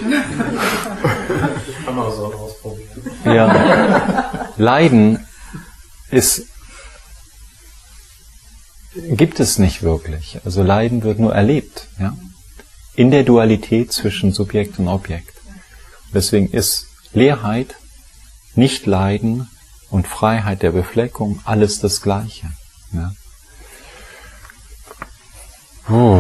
Amazon ausprobieren. Ja, Leiden ist gibt es nicht wirklich. Also Leiden wird nur erlebt, ja, in der Dualität zwischen Subjekt und Objekt. Deswegen ist Leerheit, Nicht-Leiden und Freiheit der Befleckung alles das Gleiche. Ja. Uh.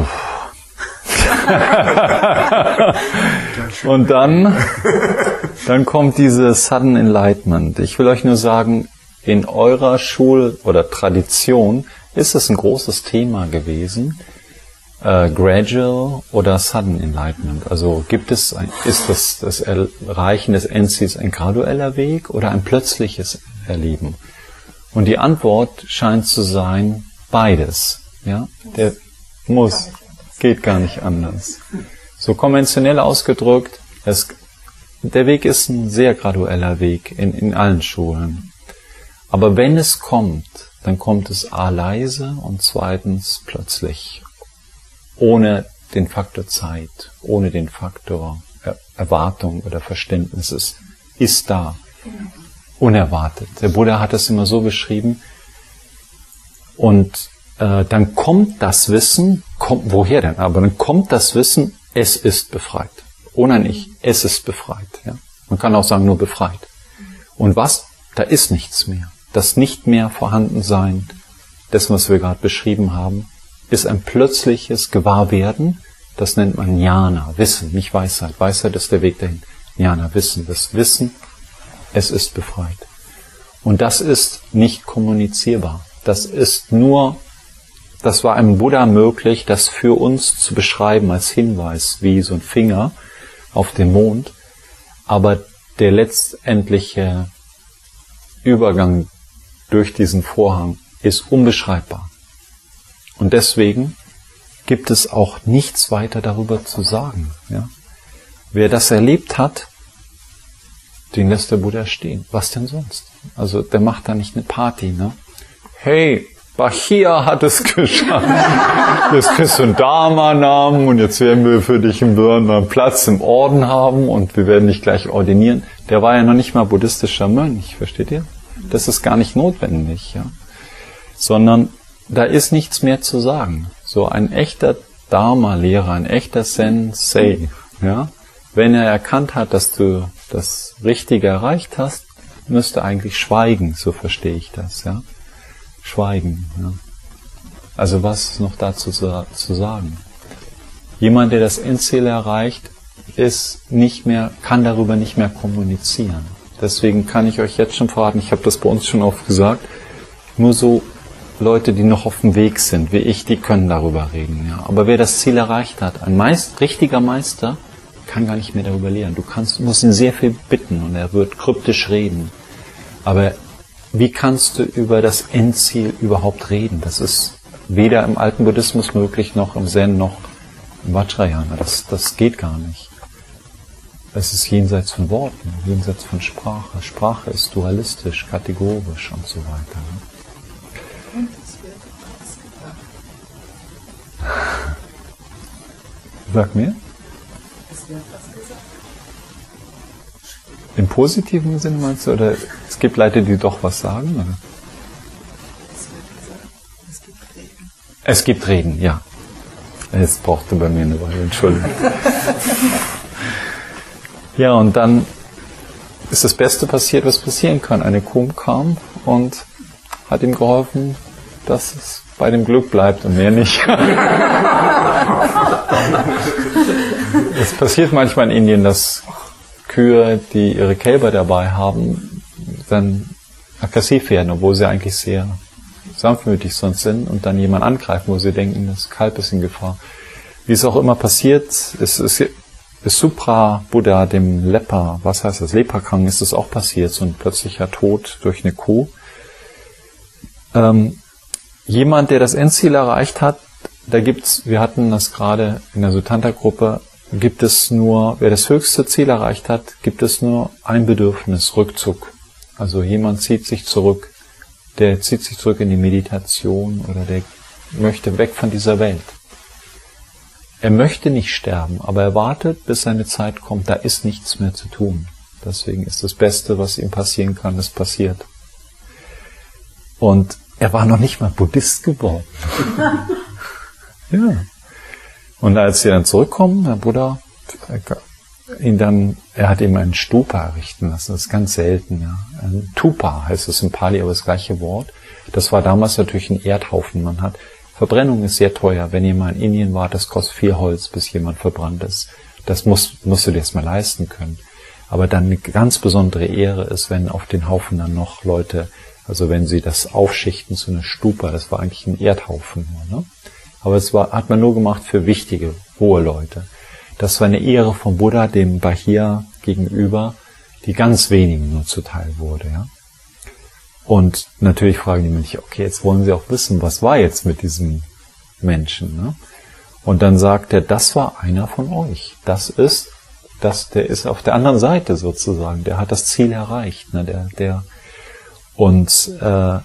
Und dann, dann kommt diese Sudden Enlightenment. Ich will euch nur sagen, in eurer Schul- oder Tradition ist es ein großes Thema gewesen, äh, Gradual oder Sudden Enlightenment. Also gibt es, ein, ist das, das Erreichen des Endziels ein gradueller Weg oder ein plötzliches Erleben? Und die Antwort scheint zu sein, beides. Ja, der muss, geht gar nicht anders. So konventionell ausgedrückt, es, der Weg ist ein sehr gradueller Weg in, in allen Schulen. Aber wenn es kommt, dann kommt es a leise und zweitens plötzlich. Ohne den Faktor Zeit, ohne den Faktor er Erwartung oder Verständnis. Es ist da. Unerwartet. Der Buddha hat es immer so beschrieben. Und äh, dann kommt das Wissen, kommt, woher denn? Aber dann kommt das Wissen, es ist befreit. Ohne ein Ich, es ist befreit. Ja? Man kann auch sagen, nur befreit. Und was? Da ist nichts mehr. Das nicht mehr Vorhandensein dessen, was wir gerade beschrieben haben, ist ein plötzliches Gewahrwerden. Das nennt man Jnana, Wissen, nicht Weisheit. Weisheit ist der Weg dahin. Jnana, Wissen, das Wissen, es ist befreit. Und das ist nicht kommunizierbar. Das ist nur, das war einem Buddha möglich, das für uns zu beschreiben als Hinweis, wie so ein Finger auf den Mond. Aber der letztendliche Übergang durch diesen Vorhang ist unbeschreibbar. Und deswegen gibt es auch nichts weiter darüber zu sagen. Ja? Wer das erlebt hat, den lässt der Buddha stehen. Was denn sonst? Also der macht da nicht eine Party. Ne? Hey, Bachia hat es geschafft. Jetzt kriegst du einen Dharma-Namen und jetzt werden wir für dich einen Platz im Orden haben und wir werden dich gleich ordinieren. Der war ja noch nicht mal buddhistischer Mönch, versteht ihr? Das ist gar nicht notwendig. Ja? Sondern da ist nichts mehr zu sagen. So ein echter Dharma-Lehrer, ein echter Sensei, ja, wenn er erkannt hat, dass du das Richtige erreicht hast, müsste eigentlich schweigen, so verstehe ich das, ja. Schweigen, ja. Also was ist noch dazu zu sagen? Jemand, der das Endziel erreicht, ist nicht mehr, kann darüber nicht mehr kommunizieren. Deswegen kann ich euch jetzt schon verraten, ich habe das bei uns schon oft gesagt, nur so Leute, die noch auf dem Weg sind, wie ich, die können darüber reden. Ja. Aber wer das Ziel erreicht hat, ein Meist, richtiger Meister, kann gar nicht mehr darüber lehren. Du kannst, musst ihn sehr viel bitten und er wird kryptisch reden. Aber wie kannst du über das Endziel überhaupt reden? Das ist weder im alten Buddhismus möglich, noch im Zen, noch im Vajrayana. Das, das geht gar nicht. Es ist jenseits von Worten, jenseits von Sprache. Sprache ist dualistisch, kategorisch und so weiter. Und es wird etwas gesagt. Sag mir. Es wird was gesagt. Im positiven Sinne meinst du? Oder es gibt Leute, die doch was sagen? Oder? Es wird gesagt. Es gibt Reden. Es gibt Reden, ja. Es brauchte bei mir eine Weile, Entschuldigung. Ja, und dann ist das Beste passiert, was passieren kann. Eine Kuh kam und hat ihm geholfen, dass es bei dem Glück bleibt und mehr nicht. Es passiert manchmal in Indien, dass Kühe, die ihre Kälber dabei haben, dann aggressiv werden, obwohl sie eigentlich sehr sanftmütig sonst sind und dann jemand angreifen, wo sie denken, das Kalb ist in Gefahr. Wie es auch immer passiert, es ist, ist Supra Buddha, dem Leper, was heißt das, Leprakranken, ist es auch passiert, so ein plötzlicher Tod durch eine Kuh. Ähm, jemand, der das Endziel erreicht hat, da gibt's, wir hatten das gerade in der Sutanta-Gruppe, gibt es nur, wer das höchste Ziel erreicht hat, gibt es nur ein Bedürfnis, Rückzug. Also jemand zieht sich zurück, der zieht sich zurück in die Meditation oder der möchte weg von dieser Welt. Er möchte nicht sterben, aber er wartet, bis seine Zeit kommt, da ist nichts mehr zu tun. Deswegen ist das Beste, was ihm passieren kann, es passiert. Und er war noch nicht mal Buddhist geworden. Ja. Und als sie dann zurückkommen, der Buddha, ihn dann, er hat ihm einen Stupa errichten lassen, das ist ganz selten, ja. Ein Tupa heißt es im Pali, aber das gleiche Wort. Das war damals natürlich ein Erdhaufen. Man hat, Verbrennung ist sehr teuer. Wenn ihr mal in Indien wart, das kostet viel Holz, bis jemand verbrannt ist. Das musst, musst du dir erstmal leisten können. Aber dann eine ganz besondere Ehre ist, wenn auf den Haufen dann noch Leute, also wenn sie das aufschichten zu einer Stupa, das war eigentlich ein Erdhaufen nur, ne? Aber es war, hat man nur gemacht für wichtige, hohe Leute. Das war eine Ehre vom Buddha, dem Bahia gegenüber, die ganz wenigen nur zuteil wurde, ja. Und natürlich fragen die Mönche, okay, jetzt wollen sie auch wissen, was war jetzt mit diesem Menschen, ne? Und dann sagt er, das war einer von euch. Das ist, das, der ist auf der anderen Seite sozusagen. Der hat das Ziel erreicht, ne? Der, der, und, äh,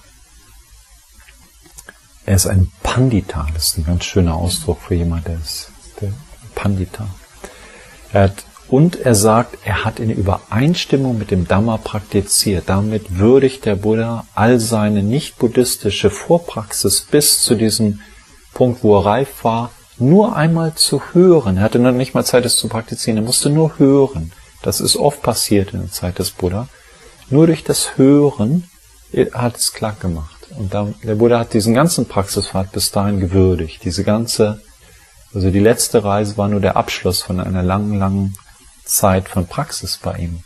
er ist ein Pandita, das ist ein ganz schöner Ausdruck für jemanden, der ist der Pandita. Er hat, und er sagt, er hat in Übereinstimmung mit dem Dhamma praktiziert. Damit würdigt der Buddha all seine nicht-buddhistische Vorpraxis bis zu diesem Punkt, wo er reif war, nur einmal zu hören. Er hatte noch nicht mal Zeit, es zu praktizieren. Er musste nur hören. Das ist oft passiert in der Zeit des Buddha. Nur durch das Hören hat es klar gemacht. Und dann, der Buddha hat diesen ganzen Praxispfad bis dahin gewürdigt. Diese ganze, also die letzte Reise war nur der Abschluss von einer langen, langen Zeit von Praxis bei ihm.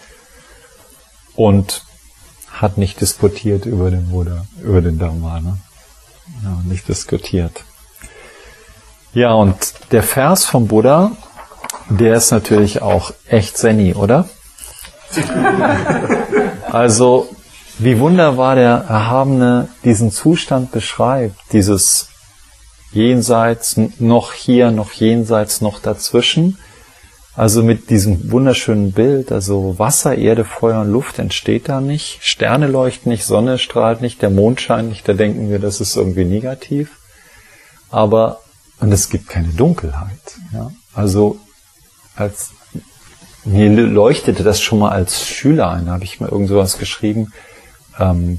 Und hat nicht disputiert über den Buddha, über den Dhamma, ne? Ja, nicht diskutiert. Ja, und der Vers vom Buddha, der ist natürlich auch echt Zenni, oder? Also, wie wunderbar der Erhabene diesen Zustand beschreibt, dieses Jenseits, noch hier, noch jenseits, noch dazwischen. Also mit diesem wunderschönen Bild, also Wasser, Erde, Feuer und Luft entsteht da nicht, Sterne leuchten nicht, Sonne strahlt nicht, der Mond scheint nicht, da denken wir, das ist irgendwie negativ. Aber, und es gibt keine Dunkelheit. Ja? Also, als mir leuchtete das schon mal als Schüler ein, da habe ich mal irgend sowas geschrieben, ähm,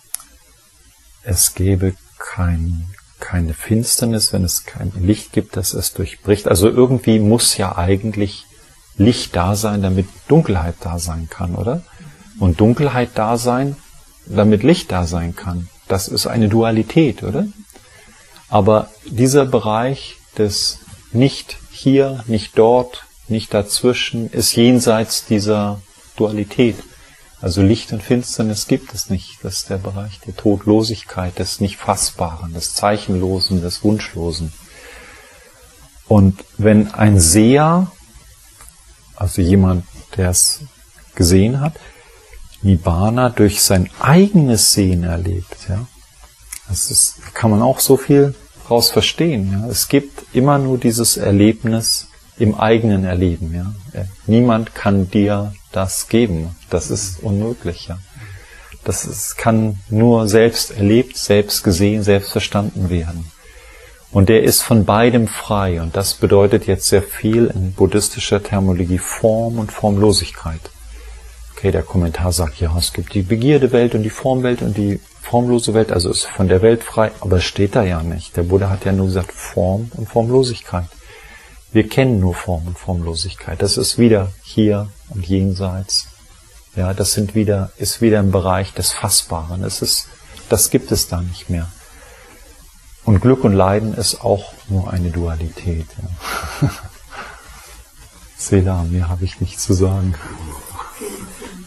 es gäbe kein, keine Finsternis, wenn es kein Licht gibt, das es durchbricht. Also irgendwie muss ja eigentlich Licht da sein, damit Dunkelheit da sein kann, oder? Und Dunkelheit da sein, damit Licht da sein kann. Das ist eine Dualität, oder? Aber dieser Bereich des nicht hier, nicht dort, nicht dazwischen, ist jenseits dieser Dualität. Also Licht und Finsternis gibt es nicht. Das ist der Bereich der Todlosigkeit, des Nicht-Fassbaren, des Zeichenlosen, des Wunschlosen. Und wenn ein Seher, also jemand, der es gesehen hat, Nibbana durch sein eigenes Sehen erlebt, ja, das ist, kann man auch so viel daraus verstehen. Ja. Es gibt immer nur dieses Erlebnis im eigenen Erleben. Ja. Niemand kann dir das geben. Das ist unmöglich. Ja. Das ist, kann nur selbst erlebt, selbst gesehen, selbst verstanden werden. Und der ist von beidem frei. Und das bedeutet jetzt sehr viel in buddhistischer Terminologie Form und Formlosigkeit. Okay, der Kommentar sagt, ja, es gibt die Begierdewelt und die Formwelt und die formlose Welt, also ist von der Welt frei, aber es steht da ja nicht. Der Buddha hat ja nur gesagt Form und Formlosigkeit. Wir kennen nur Form und Formlosigkeit. Das ist wieder hier und jenseits. Ja, das sind wieder, ist wieder im Bereich des Fassbaren. Es ist, das gibt es da nicht mehr. Und Glück und Leiden ist auch nur eine Dualität. Ja. Selah, mehr habe ich nicht zu sagen. Vielen, vielen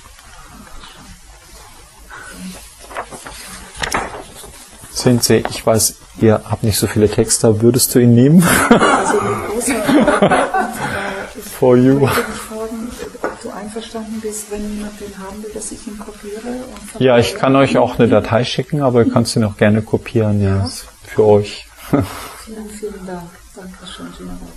Dank. Sensei, ich weiß, ihr habt nicht so viele Texte, würdest du ihn nehmen? Also ein großer For you. Ich würde dich fragen, ob du einverstanden bist, wenn jemand den haben will, dass ich ihn kopiere? Und ja, ich kann euch auch eine Datei schicken, aber ihr könnt sie noch gerne kopieren, ja, für euch. Vielen, vielen Dank. Dankeschön, General.